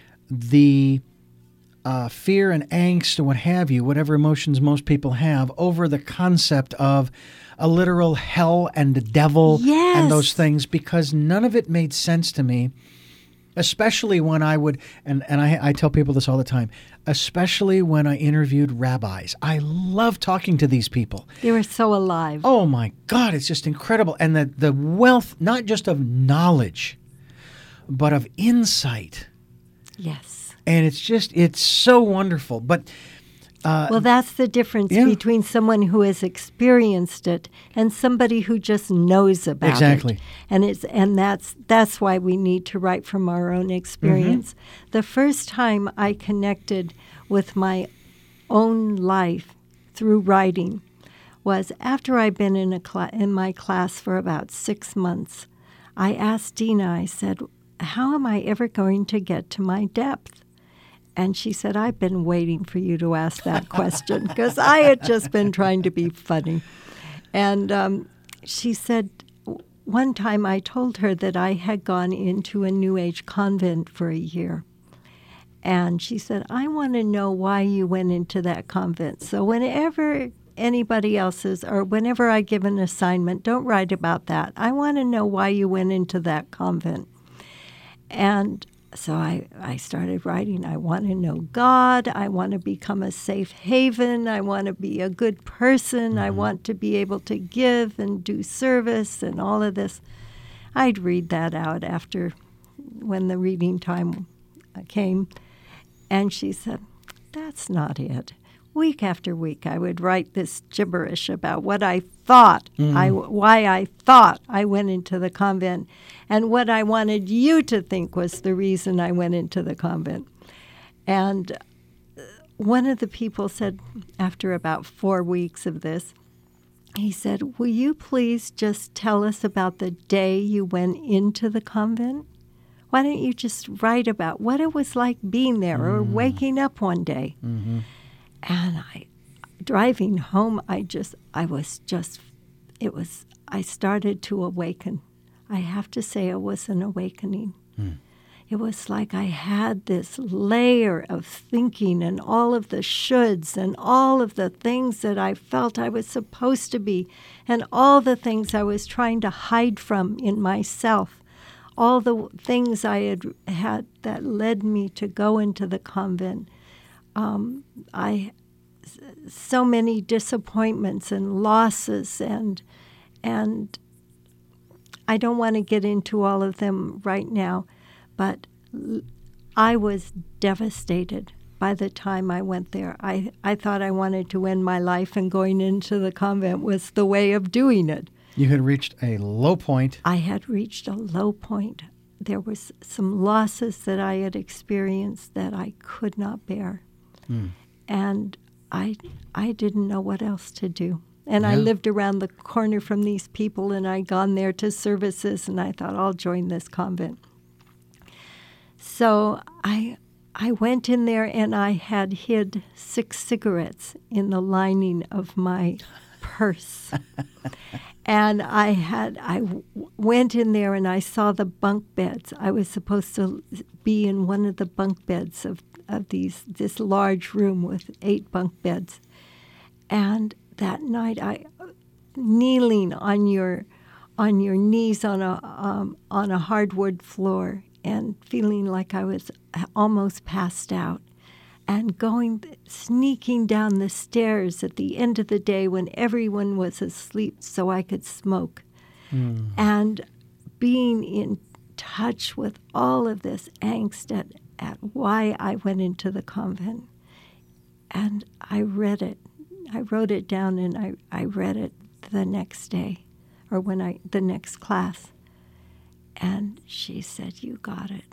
the uh, fear and angst or what have you, whatever emotions most people have, over the concept of a literal hell and the devil Yes. and those things, because none of it made sense to me, especially when I would, and, and I, I tell people this all the time, especially when I interviewed rabbis. I love talking to these people. They were so alive. Oh my God, it's just incredible. And the, the wealth, not just of knowledge, but of insight. Yes. And it's just, it's so wonderful. But uh, Well, that's the difference yeah. between someone who has experienced it and somebody who just knows about Exactly. it. And it's and that's that's why we need to write from our own experience. Mm-hmm. The first time I connected with my own life through writing was after I'd been in a cla- in my class for about six months. I asked Dina, I said, how am I ever going to get to my depth? And she said, I've been waiting for you to ask that question, because I had just been trying to be funny. And um, she said, one time I told her that I had gone into a New Age convent for a year. And she said, I want to know why you went into that convent. So whenever anybody else's, or whenever I give an assignment, don't write about that. I want to know why you went into that convent. And so I, I started writing, I want to know God, I want to become a safe haven, I want to be a good person, mm-hmm. I want to be able to give and do service and all of this. I'd read that out after, when the reading time came, and she said, that's not it. Week after week, I would write this gibberish about what I thought, mm. I, why I thought I went into the convent, and what I wanted you to think was the reason I went into the convent. And one of the people said, after about four weeks of this, he said, will you please just tell us about the day you went into the convent? Why don't you just write about what it was like being there mm. or waking up one day? Mm-hmm. And I, driving home, I just, I was just, it was, I started to awaken. I have to say it was an awakening. Mm. It was like I had this layer of thinking and all of the shoulds and all of the things that I felt I was supposed to be and all the things I was trying to hide from in myself. All the things I had had that led me to go into the convent. Um, I, so many disappointments and losses, and and I don't want to get into all of them right now, but I was devastated by the time I went there. I, I thought I wanted to end my life, and going into the convent was the way of doing it. You had reached a low point. I had reached a low point. There was some losses that I had experienced that I could not bear. Mm. And I I didn't know what else to do. And yeah. I lived around the corner from these people, and I'd gone there to services, and I thought, I'll join this convent. So I I went in there, and I had hid six cigarettes in the lining of my purse. And I had I w- went in there and I saw the bunk beds. I was supposed to be in one of the bunk beds of, of these this large room with eight bunk beds. And that night, I kneeling on your on your knees on a um, on a hardwood floor and feeling like I was almost passed out. And going, sneaking down the stairs at the end of the day when everyone was asleep so I could smoke. Mm. And being in touch with all of this angst at, at why I went into the convent. And I read it. I wrote it down and I, I read it the next day or when I, the next class. And she said, "You got it."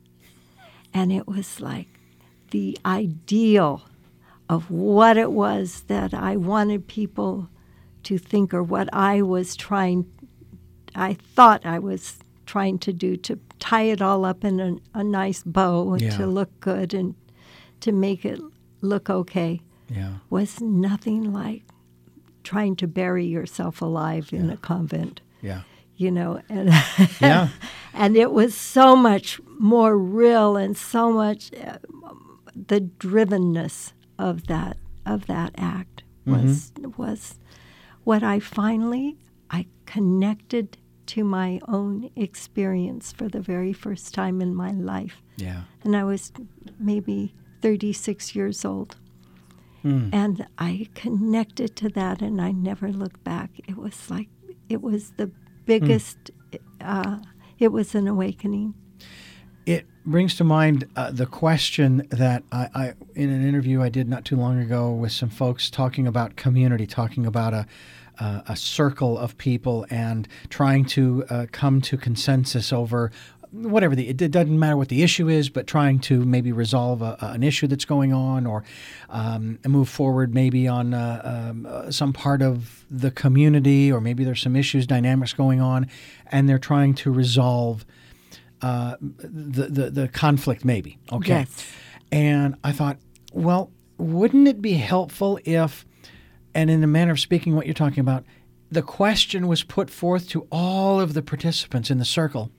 And it was like, the ideal of what it was that I wanted people to think or what I was trying, I thought I was trying to do to tie it all up in a, a nice bow and Yeah. to look good and to make it look okay Yeah. was nothing like trying to bury yourself alive in Yeah. a convent. Yeah. You know, and Yeah. and it was so much more real and so much uh, the drivenness of that of that act was mm-hmm. was what I finally I connected to my own experience for the very first time in my life. Yeah. And I was maybe thirty-six years old. Mm. And I connected to that and I never looked back. It was like it was the biggest mm. uh, it was an awakening. It brings to mind uh, the question that I, I, in an interview I did not too long ago with some folks talking about community, talking about a uh, a circle of people and trying to uh, come to consensus over whatever the, it doesn't matter what the issue is, but trying to maybe resolve a, an issue that's going on or um, move forward maybe on uh, um, uh, some part of the community, or maybe there's some issues, dynamics going on, and they're trying to resolve Uh, the, the the conflict maybe. Okay. Yes. And I thought, well, wouldn't it be helpful if, and in a manner of speaking what you're talking about, the question was put forth to all of the participants in the circle.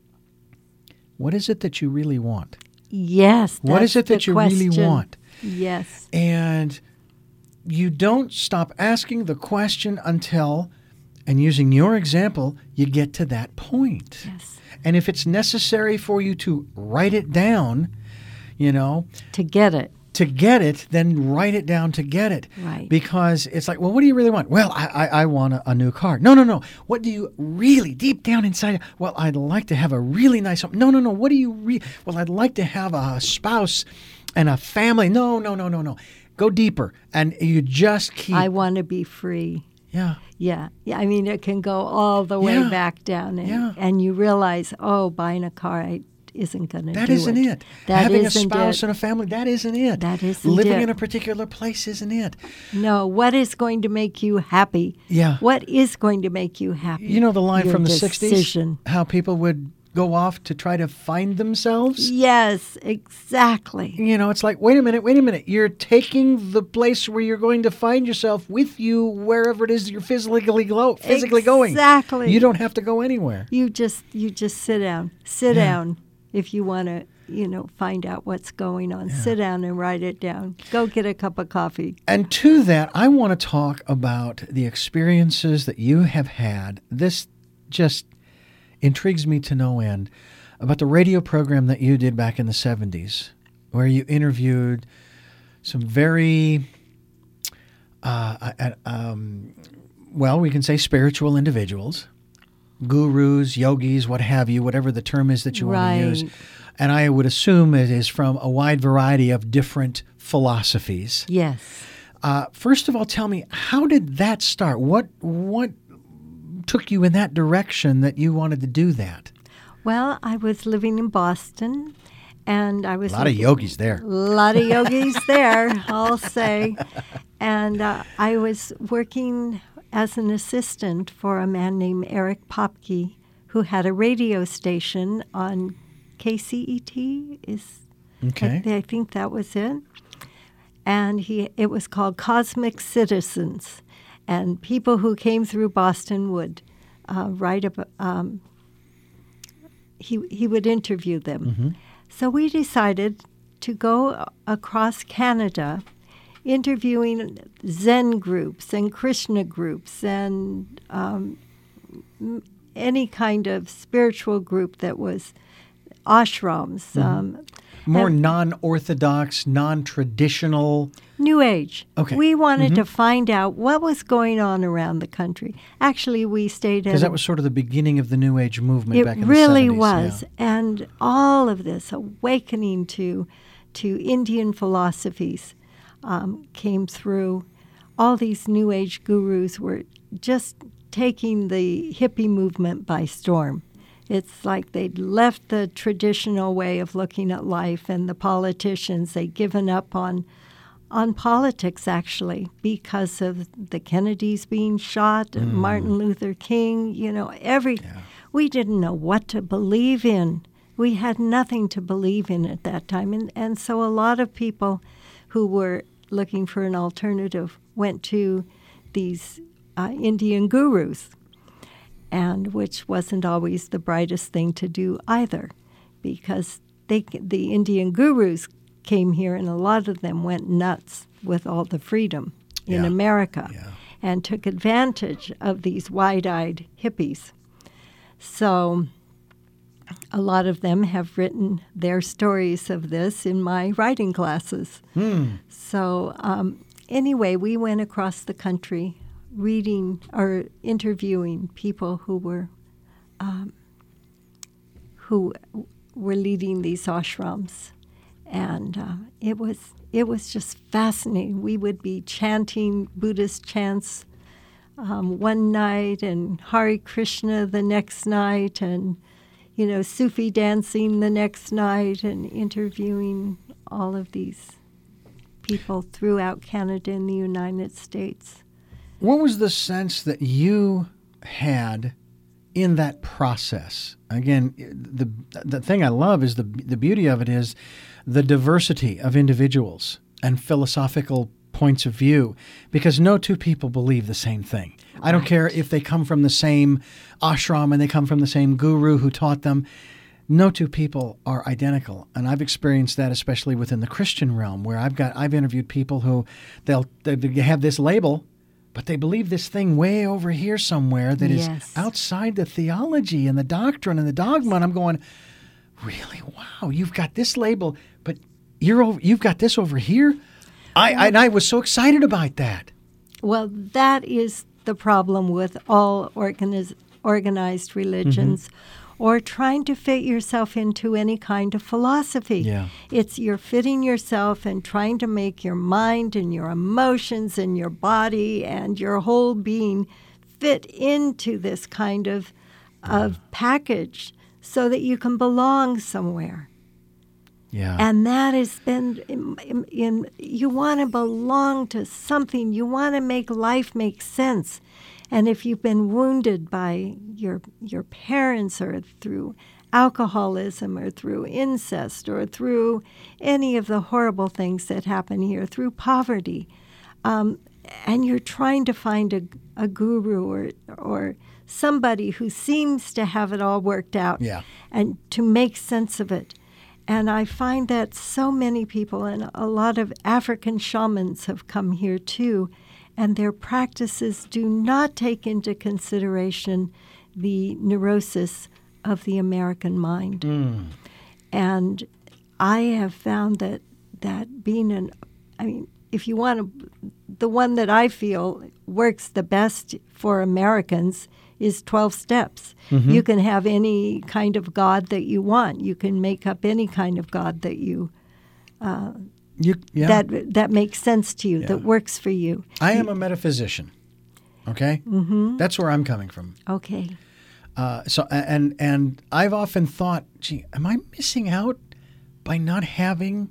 What is it that you really want? Yes. What is it that you question. really want? Yes. And you don't stop asking the question until, and using your example, you get to that point. Yes. And if it's necessary for you to write it down, you know, to get it, to get it, then write it down to get it. Right. Because it's like, well, what do you really want? Well, I, I, I want a, a new car. No, no, no. What do you really, deep down inside? Well, I'd like to have a really nice home. No, no, no. What do you re- Well, I'd like to have a spouse and a family. No, no, no, no, no. Go deeper. And you just keep. I want to be free. Yeah. Yeah. Yeah. I mean, it can go all the way Yeah. back down. And, Yeah. and you realize, oh, buying a car I, isn't going to do it. That isn't it. That Having isn't a spouse it. and a family, that isn't it. That isn't Living it. in a particular place isn't it. No. What is going to make you happy? Yeah. What is going to make you happy? You know the line Your from the decision. sixties? How people would go off to try to find themselves? Yes, exactly. You know, it's like, wait a minute, wait a minute. You're taking the place where you're going to find yourself with you wherever it is you're physically, go- physically going. Exactly. You don't have to go anywhere. You just you just sit down. Sit Yeah. down if you want to, you know, find out what's going on. Sit down and write it down. Go get a cup of coffee. And to that, I want to talk about the experiences that you have had. This just intrigues me to no end, about the radio program that you did back in the seventies, where you interviewed some very, uh, uh, um, well, we can say spiritual individuals, gurus, yogis, what have you, whatever the term is that you Right. want to use. And I would assume it is from a wide variety of different philosophies. Yes. Uh, first of all, tell me, how did that start? What what took you in that direction that you wanted to do that? Well, I was living in Boston, and I was A lot of yogis there. A lot of yogis there, I'll say. And uh, I was working as an assistant for a man named Eric Popke, who had a radio station on K C E T. Is Okay. I, I think that was it. And he it was called Cosmic Citizens. and people who came through Boston would uh, write up. Um, he he would interview them. Mm-hmm. So we decided to go across Canada, interviewing Zen groups and Krishna groups and um, m- any kind of spiritual group that was ashrams. Mm-hmm. Um, More and- non-orthodox, non-traditional. New Age. Okay. We wanted Mm-hmm. to find out what was going on around the country. Actually, we stayed in. Because that was sort of the beginning of the New Age movement it back in really the seventies. was, Yeah. and all of this awakening to to Indian philosophies um, came through. All these New Age gurus were just taking the hippie movement by storm. It's like they'd left the traditional way of looking at life, and the politicians, they'd given up on on politics, actually, because of the Kennedys being shot, and Martin Luther King, you know, every... Yeah. We didn't know what to believe in. We had nothing to believe in at that time. And, and so a lot of people who were looking for an alternative went to these uh, Indian gurus, and which wasn't always the brightest thing to do either, because they, the Indian gurus came here, and a lot of them went nuts with all the freedom in Yeah. America Yeah. and took advantage of these wide-eyed hippies. So a lot of them have written their stories of this in my writing classes. Hmm. So um, anyway, we went across the country reading or interviewing people who were um, who were leading these ashrams, and uh, it was it was just fascinating. We would be chanting Buddhist chants um, one night, and Hare Krishna the next night, and you know Sufi dancing the next night, and interviewing all of these people throughout Canada and the United States. What was the sense that you had in that process? Again, the the thing I love is the the beauty of it is the diversity of individuals and philosophical points of view, because no two people believe the same thing. Right. I don't care if they come from the same ashram and they come from the same guru who taught them. No two people are identical, and I've experienced that especially within the Christian realm, where I've got I've interviewed people who they'll they have this label, but they believe this thing way over here somewhere that Yes. is outside the theology and the doctrine and the dogma. And I'm going, really? Wow, you've got this label, but you're over, you've got this over here? I, I, and I was so excited about that. Well, that is the problem with all organiz- organized religions, mm-hmm. or trying to fit yourself into any kind of philosophy. Yeah. It's you're fitting yourself and trying to make your mind and your emotions and your body and your whole being fit into this kind of of package so that you can belong somewhere. Yeah. And that has been, in, in, in, you want to belong to something. You want to make life make sense. And if you've been wounded by your your parents, or through alcoholism, or through incest, or through any of the horrible things that happen here, through poverty, um, and you're trying to find a, a guru or or somebody who seems to have it all worked out, Yeah. and to make sense of it. And I find that so many people, and a lot of African shamans have come here too, and their practices do not take into consideration the neurosis of the American mind. Mm. And I have found that that being an, I mean, if you want to, the one that I feel works the best for Americans is twelve steps. Mm-hmm. You can have any kind of God that you want. You can make up any kind of God that you uh, You, yeah. that that makes sense to you, Yeah. that works for you. I am a metaphysician. Okay, Mm-hmm. that's where I'm coming from. Okay. Uh, so and and I've often thought, gee, am I missing out by not having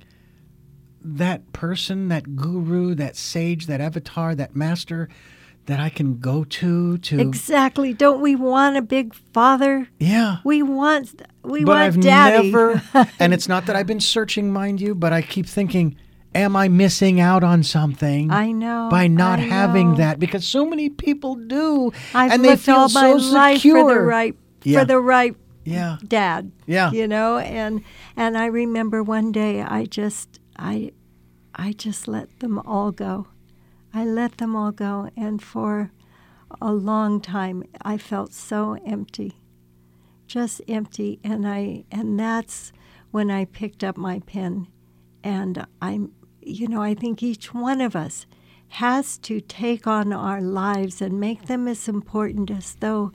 that person, that guru, that sage, that avatar, that master that I can go to to Exactly. Don't we want a big father? yeah. We want we But want I've daddy. never, and it's not that I've been searching, mind you, but I keep thinking, am I missing out on something? I know. By not I having know. that, because so many people do, I've and they lived feel all my so life secure. for the right Yeah. for the right Yeah. dad. Yeah. You know, and and I remember one day I just I I just let them all go. I let them all go, and for a long time I felt so empty. Just empty, and I and that's when I picked up my pen, and I'm you know, I think each one of us has to take on our lives and make them as important as though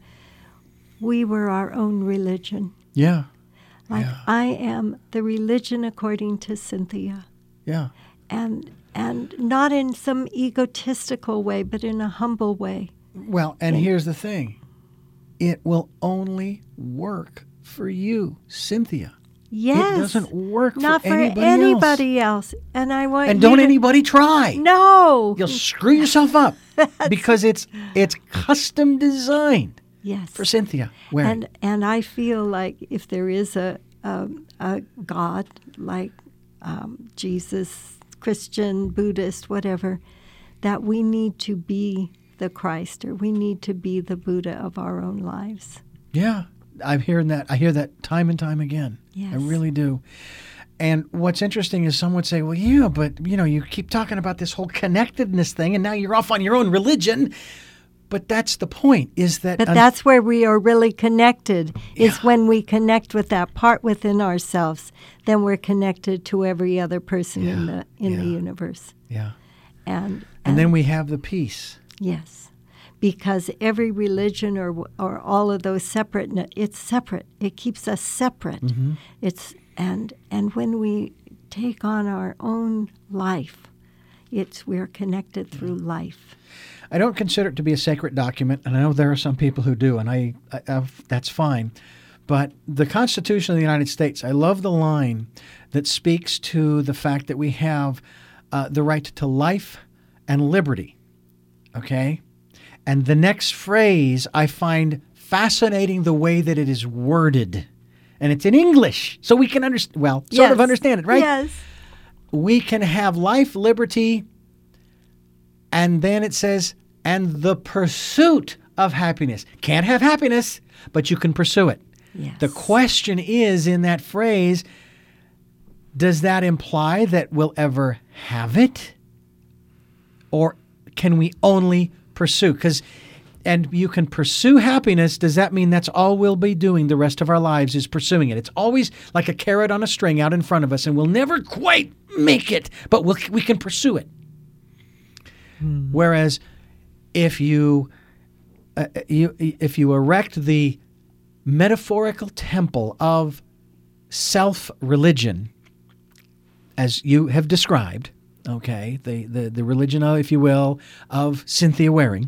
we were our own religion. Yeah. Like Yeah. I am the religion according to Cynthia. Yeah. And and not in some egotistical way, but in a humble way. Well, and here's the thing. It will only work for you, Cynthia. Yes. It doesn't work not for for anybody, anybody else. And I want And you don't to- anybody try. No. You'll screw yourself up because it's it's custom designed Yes. for Cynthia. Where? And and I feel like if there is a a, a God like um, Jesus, Christian, Buddhist, whatever, that we need to be the Christ, or we need to be the Buddha of our own lives. Yeah, I'm hearing that. I hear that time and time again. Yes. I really do. And what's interesting is some would say, well, yeah, but, you know, you keep talking about this whole connectedness thing, and now you're off on your own religion. But that's the point, is that... But un- that's where we are really connected, is Yeah. when we connect with that part within ourselves, then we're connected to every other person in Yeah, the in the yeah. universe. Yeah. And And then we have the peace. Yes, because every religion or or all of those separate, it's separate. It keeps us separate. Mm-hmm. It's and and when we take on our own life, it's we're connected through life. I don't consider it to be a sacred document, and I know there are some people who do, and I, I I've, that's fine. But the Constitution of the United States, I love the line that speaks to the fact that we have uh, the right to life and liberty. Okay? And the next phrase I find fascinating, the way that it is worded. And it's in English, so we can understand, well, sort Yes. of understand it, right? Yes. We can have life, liberty, and then it says, and the pursuit of happiness. Can't have happiness, but you can pursue it. Yes. The question is, in that phrase, does that imply that we'll ever have it? Or can we only pursue? Because, and you can pursue happiness. Does that mean that's all we'll be doing the rest of our lives, is pursuing it? It's always like a carrot on a string out in front of us, and we'll never quite make it, but we'll, we can pursue it. Hmm. Whereas if you, uh, you if you erect the metaphorical temple of self-religion, as you have described, okay, the, the, the religion, of, if you will, of Cynthia Waring,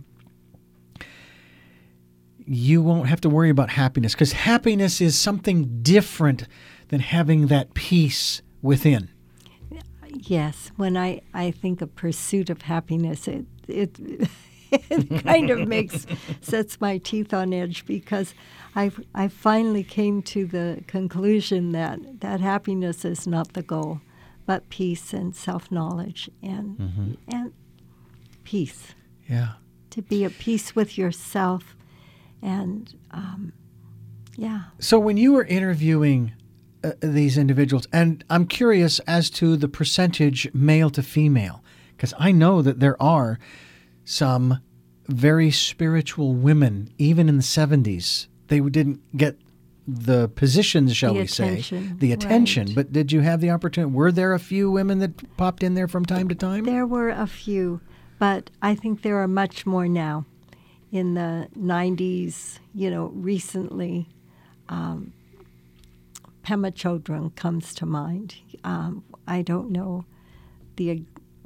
you won't have to worry about happiness, because happiness is something different than having that peace within. Yes. When I, I think of pursuit of happiness, it it it kind of makes sets my teeth on edge, because I I finally came to the conclusion that, that happiness is not the goal, but peace and self-knowledge and Mm-hmm. and peace. Yeah. To be at peace with yourself, and um, yeah. So when you were interviewing uh, these individuals, and I'm curious as to the percentage male to female, because I know that there are some very spiritual women, even in the seventies. They didn't get the positions, shall The we say, attention, the attention. right. But did you have the opportunity? Were there a few women that popped in there from time to time? There were a few, but I think there are much more now. In the nineties, you know, recently, um, Pema Chodron comes to mind. Um, I don't know the.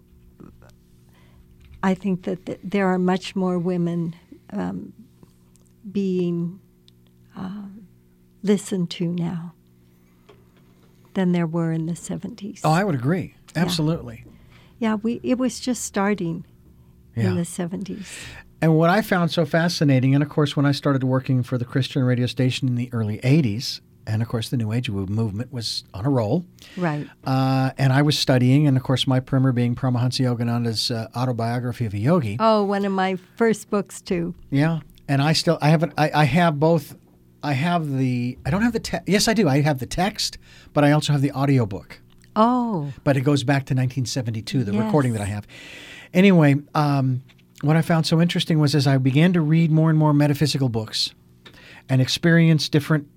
I think that th- there are much more women um, being uh, listened to now than there were in the seventies. Oh, I would agree. Absolutely. Yeah, we it was just starting Yeah. in the seventies. And what I found so fascinating, and of course, when I started working for the Christian radio station in the early eighties, and of course the New Age movement was on a roll. Right. Uh, and I was studying, and of course my primer being Paramahansa Yogananda's uh, Autobiography of a Yogi. Oh, one of my first books too. Yeah, and I still I haven't I, I have both. I have the I don't have the te- yes I do I have the text, but I also have the audiobook. Oh. But it goes back to nineteen seventy-two, the Yes. recording that I have. Anyway, um, what I found so interesting was as I began to read more and more metaphysical books and experience different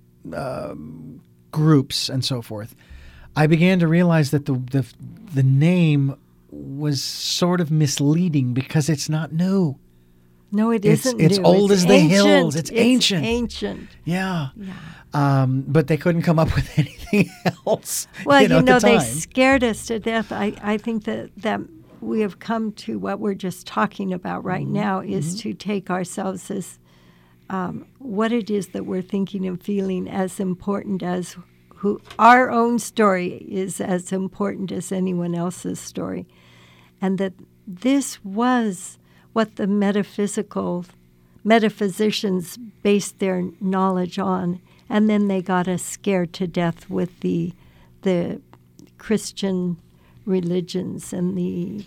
um, groups and so forth, I began to realize that the, the the name was sort of misleading because it's not new. No, it It's- isn't it's new. old as the ancient. hills. It's ancient. ancient. Yeah. Yeah. Um, but they couldn't come up with anything else. Well, you know, you at know, the they time. scared us to death. I, I think that, that we have come to what we're just talking about right Mm-hmm. now is to take ourselves as um, what it is that we're thinking and feeling as important as who our own story is as important as anyone else's story. And that this was what the metaphysical metaphysicians based their knowledge on, and then they got us scared to death with the the Christian religions and the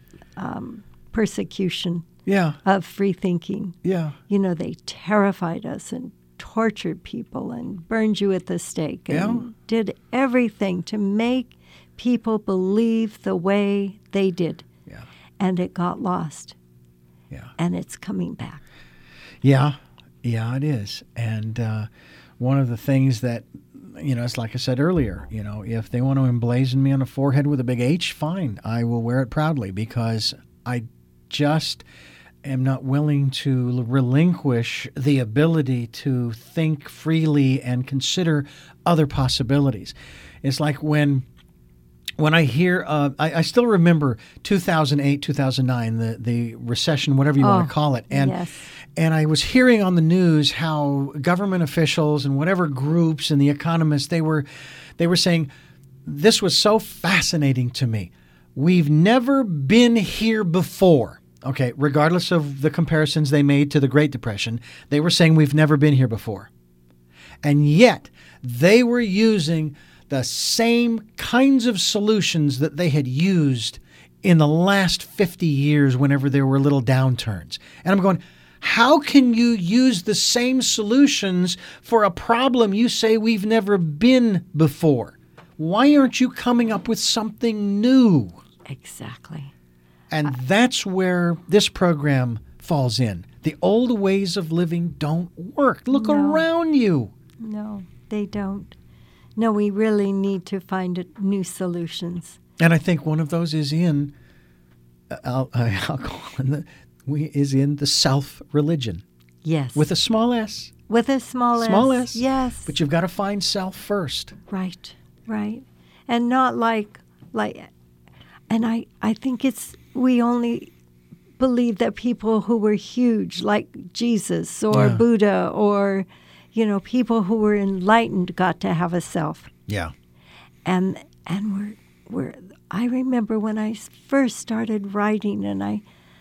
um, persecution Yeah. of free thinking. Yeah. You know, they terrified us and tortured people and burned you at the stake and Yeah. did everything to make people believe the way they did. Yeah. And it got lost. Yeah. And it's coming back. Yeah, yeah, it is. And uh, one of the things that, you know, it's like I said earlier, you know, if they want to emblazon me on the forehead with a big H, fine. I will wear it proudly because I just am not willing to relinquish the ability to think freely and consider other possibilities. It's like when... When I hear, uh, I, I still remember two thousand eight, two thousand nine, the, the recession, whatever you Oh, want to call it. And yes. and I was hearing on the news how government officials and whatever groups and the economists, they were, they were saying, this was so fascinating to me. We've never been here before. Okay, regardless of the comparisons they made to the Great Depression, they were saying we've never been here before. And yet, they were using the same kinds of solutions that they had used in the last fifty years whenever there were little downturns. And I'm going, how can you use the same solutions for a problem you say we've never been before? Why aren't you coming up with something new? Exactly. And that's where this program falls in. The old ways of living don't work. Look No. around you. No, they don't. No, we really need to find a- new solutions. And I think one of those is in, I'll, I'll call it, the, we, is in the self-religion Yes. with a small s. With a small s. Small s. Yes. But you've got to find self first. Right, right. And not like, like, and I, I think it's, we only believe that people who were huge, like Jesus or Yeah. Buddha or, you know, people who were enlightened got to have a self. Yeah. And, and we're, we're, I remember when I first started writing and I,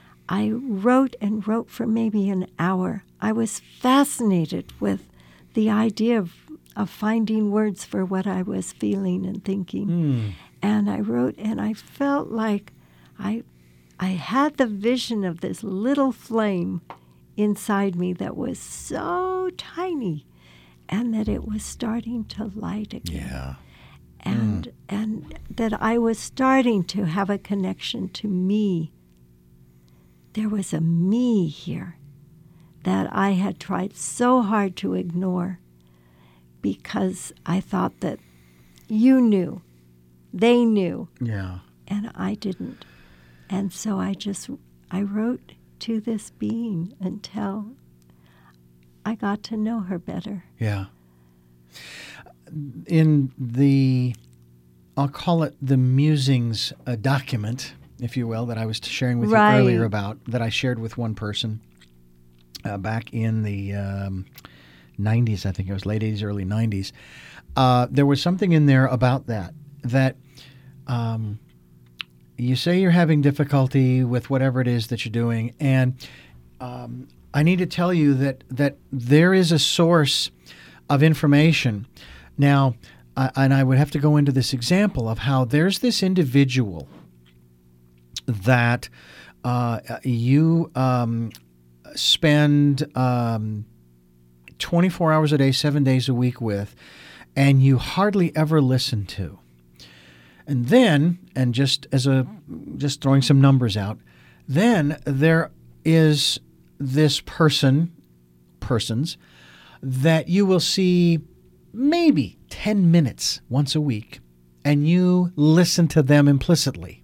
I wrote and wrote for maybe an hour. I was fascinated with the idea of, of finding words for what I was feeling and thinking. Mm. And I wrote, and I felt like I, I had the vision of this little flame inside me that was so tiny, and that it was starting to light again. Yeah. And and that I was starting to have a connection to me. There was a me here that I had tried so hard to ignore because I thought that you knew, they knew, Yeah. and I didn't. And so I just, I wrote to this being until I got to know her better. Yeah. In the, I'll call it the musings uh, document, if you will, that I was sharing with Right. you earlier about, that I shared with one person uh, back in the um, nineties, I think it was late eighties, early nineties. Uh, there was something in there about that, that um, you say you're having difficulty with whatever it is that you're doing, and um, I need to tell you that that there is a source of information. Now, uh, and I would have to go into this example of how there's this individual that uh, you um, spend um, twenty-four hours a day, seven days a week with, and you hardly ever listen to. And then, and just as a, just throwing some numbers out, then there is this person, persons, that you will see maybe ten minutes once a week, and you listen to them implicitly.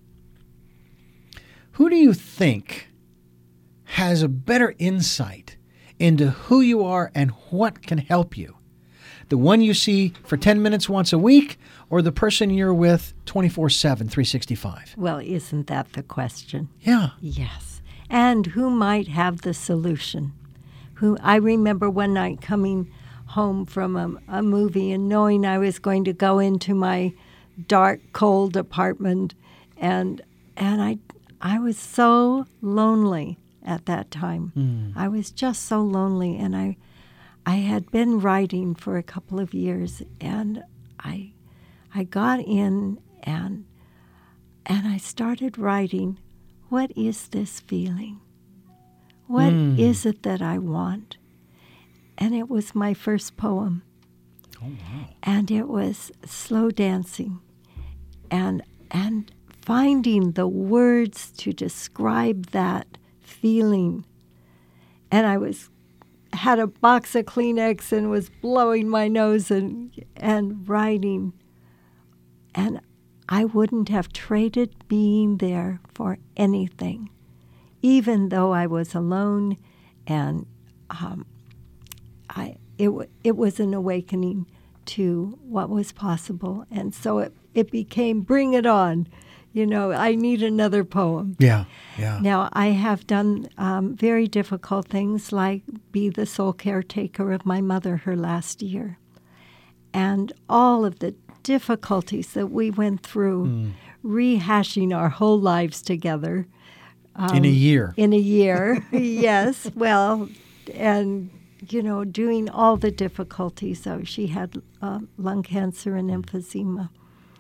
Who do you think has a better insight into who you are and what can help you? The one you see for ten minutes once a week, or the person you're with twenty-four seven, three sixty-five? Well, isn't that the question? Yeah. Yes. And who might have the solution? Who I remember one night coming home from a, a movie and knowing I was going to go into my dark, cold apartment, and and I I was so lonely at that time. Mm. I was just so lonely, and I I had been writing for a couple of years, and I I got in and and I started writing. What is this feeling? What mm. is it that I want? And it was my first poem. Oh, wow. And it was slow dancing and and finding the words to describe that feeling. And I was had a box of Kleenex and was blowing my nose and and writing. And I wouldn't have traded being there for anything, even though I was alone, and um, I it w- it was an awakening to what was possible, and so it it became bring it on. You know, I need another poem. Yeah, yeah. Now, I have done um, very difficult things like be the sole caretaker of my mother her last year. And all of the difficulties that we went through, mm. rehashing our whole lives together. Um, in a year. In a year, yes. Well, and, you know, doing all the difficulties. So she had uh, lung cancer and emphysema.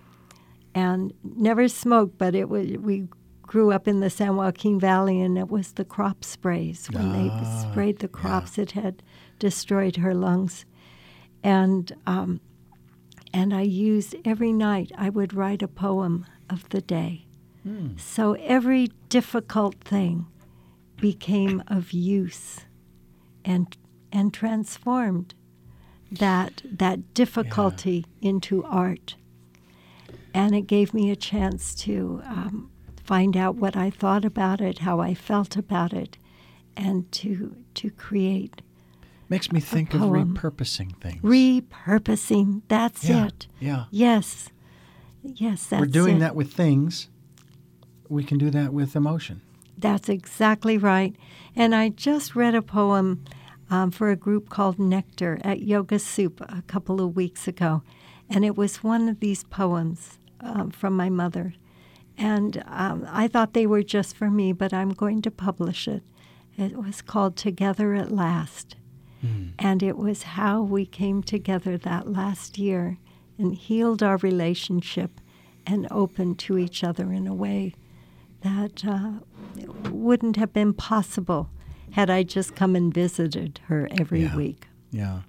And never smoked, but it was, we grew up in the San Joaquin Valley, and it was the crop sprays. When ah, they sprayed the crops, yeah. It had destroyed her lungs. And um, and I used, every night, I would write a poem of the day. Mm. So every difficult thing became of use and and transformed that that difficulty yeah. into art. And it gave me a chance to um, find out what I thought about it, how I felt about it, and to to create. Makes me think of repurposing things. Repurposing, that's yeah, it. Yeah. Yes. Yes, that's it. We're doing it. that with things. We can do that with emotion. That's exactly right. And I just read a poem um, for a group called Nectar at Yoga Soup a couple of weeks ago. And it was one of these poems um, from my mother. And um, I thought they were just for me, but I'm going to publish it. It was called Together at Last. Mm. And it was how we came together that last year and healed our relationship and opened to each other in a way that uh, wouldn't have been possible had I just come and visited her every yeah. week. Yeah.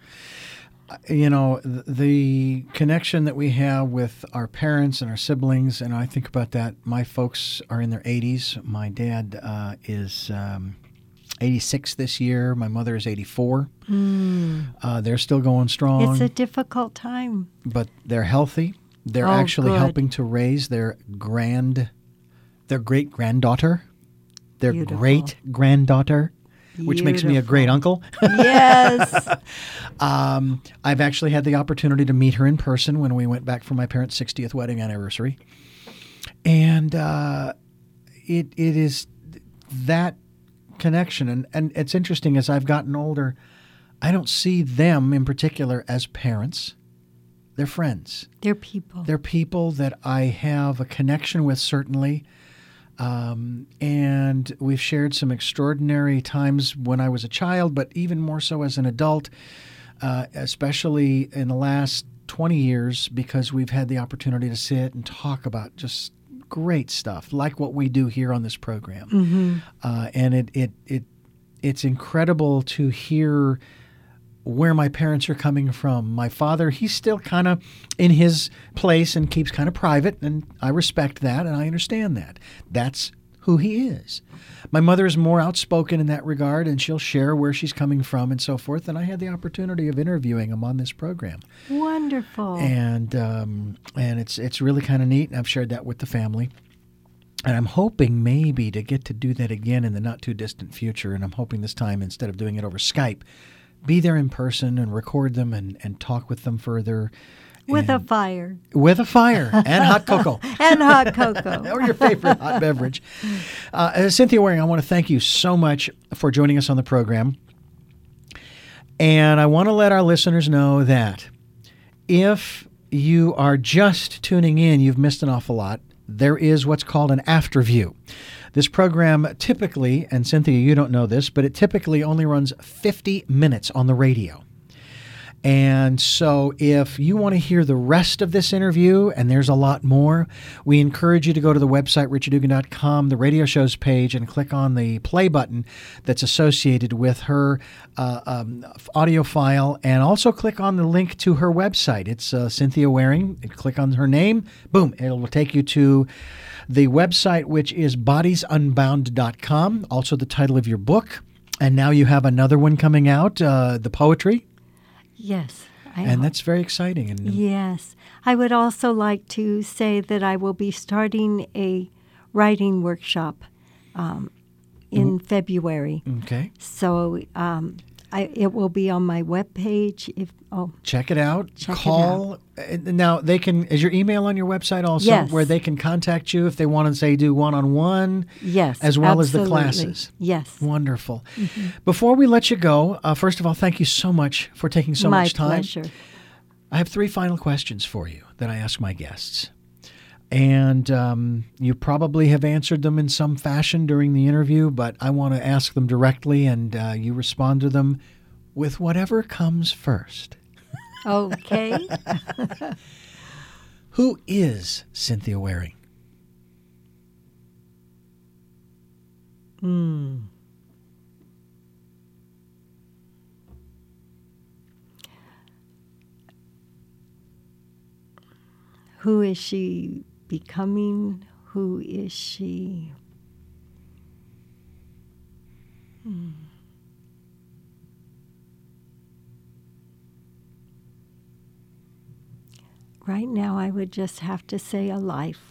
You know, the connection that we have with our parents and our siblings, and I think about that. My folks are in their eighties. My dad uh, is um, eighty-six this year. My mother is eighty-four. Mm. Uh, they're still going strong. It's a difficult time. But they're healthy. They're oh, actually good. helping to raise their grand, their great-granddaughter, their Beautiful. great-granddaughter. Which makes me a great uncle. Yes. um, I've actually had the opportunity to meet her in person when we went back for my parents' sixtieth wedding anniversary. And uh, it it is that connection. And, and it's interesting, as I've gotten older, I don't see them in particular as parents. They're friends. They're people. They're people that I have a connection with, certainly. Um, and we've shared some extraordinary times when I was a child, but even more so as an adult. uh, especially in the last twenty years, because we've had the opportunity to sit and talk about just great stuff like what we do here on this program. Mm-hmm. Uh, and it, it, it, it's incredible to hear where my parents are coming from. My father, he's still kind of in his place and keeps kind of private, and I respect that and I understand that. That's who he is. My mother is more outspoken in that regard, and she'll share where she's coming from and so forth. And I had the opportunity of interviewing him on this program. Wonderful. And um, and it's it's really kind of neat. And I've shared that with the family. And I'm hoping maybe to get to do that again in the not too distant future. And I'm hoping this time, instead of doing it over Skype, be there in person and record them and, and talk with them further. With and a fire. With a fire and hot cocoa. And hot cocoa. Or your favorite hot beverage. Uh, Cynthia Waring, I want to thank you so much for joining us on the program. And I want to let our listeners know that if you are just tuning in, you've missed an awful lot. There is what's called an after view. This program typically, and Cynthia, you don't know this, but it typically only runs fifty minutes on the radio. And so if you want to hear the rest of this interview, and there's a lot more, we encourage you to go to the website, richard dugan dot com, the radio shows page, and click on the play button that's associated with her uh, um, audio file, and also click on the link to her website. It's uh, Cynthia Waring. Click on her name. Boom. It will take you to the website, which is bodies unbound dot com, also the title of your book. And now you have another one coming out, uh, the poetry. Yes. I And that's very exciting. And Yes. I would also like to say that I will be starting a writing workshop um, in February. Okay. So um, I, it will be on my webpage. If oh, Check it out. Check it Call. It now, they can, is your email on your website also? Yes. Where they can contact you if they want to, say, do one-on-one? yes, As well absolutely. as the classes? Yes. Wonderful. Mm-hmm. Before we let you go, uh, first of all, thank you so much for taking so my much time. pleasure. I have three final questions for you that I ask my guests. And um, you probably have answered them in some fashion during the interview, but I want to ask them directly, and uh, you respond to them with whatever comes first. Okay. Who is Cynthia Waring? Hmm. Who is she becoming? Who is she? Hmm. Right now, I would just have to say a life.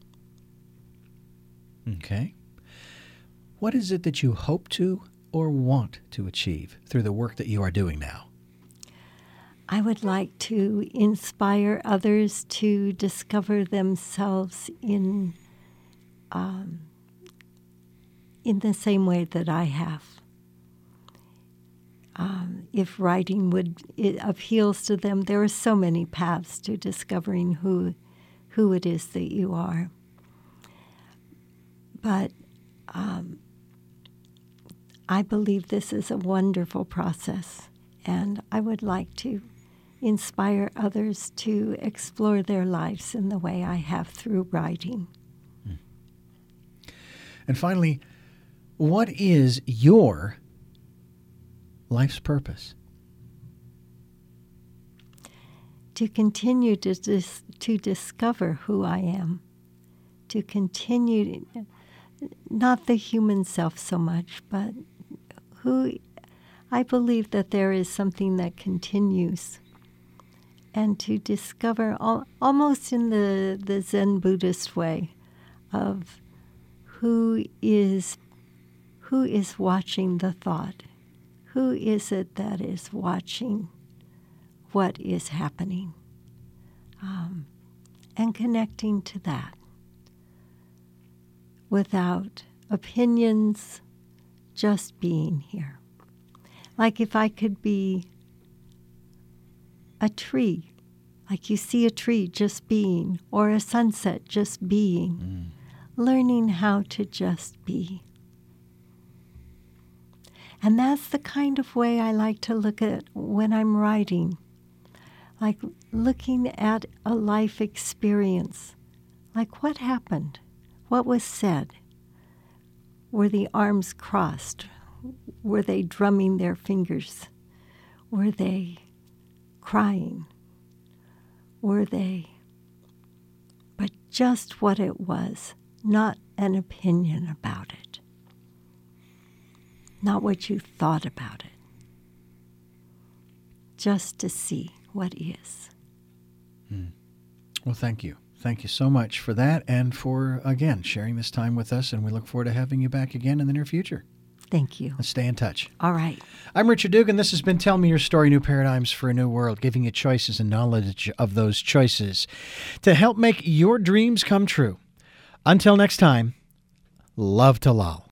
Okay. What is it that you hope to or want to achieve through the work that you are doing now? I would like to inspire others to discover themselves in um, in the same way that I have. Um, if writing would it appeals to them, there are so many paths to discovering who who it is that you are. But um, I believe this is a wonderful process, and I would like to inspire others to explore their lives in the way I have through writing. And finally, what is your life's purpose? To continue to dis- to discover who I am, to continue, not the human self so much, but who I believe that there is something that continues, and to discover al- almost in the, the Zen Buddhist way of who is who is watching the thought. Who is it that is watching what is happening? Um, and connecting to that without opinions, just being here. Like if I could be a tree, like you see a tree just being, or a sunset just being, mm. learning how to just be. And that's the kind of way I like to look at when I'm writing, like looking at a life experience. Like, what happened? What was said? Were the arms crossed? Were they drumming their fingers? Were they crying? Were they... But just what it was, not an opinion about it. Not what you thought about it. Just to see what is. Hmm. Well, thank you. Thank you so much for that and for, again, sharing this time with us. And we look forward to having you back again in the near future. Thank you. Let's stay in touch. All right. I'm Richard Dugan. This has been Tell Me Your Story, New Paradigms for a New World, giving you choices and knowledge of those choices to help make your dreams come true. Until next time, love to Lal.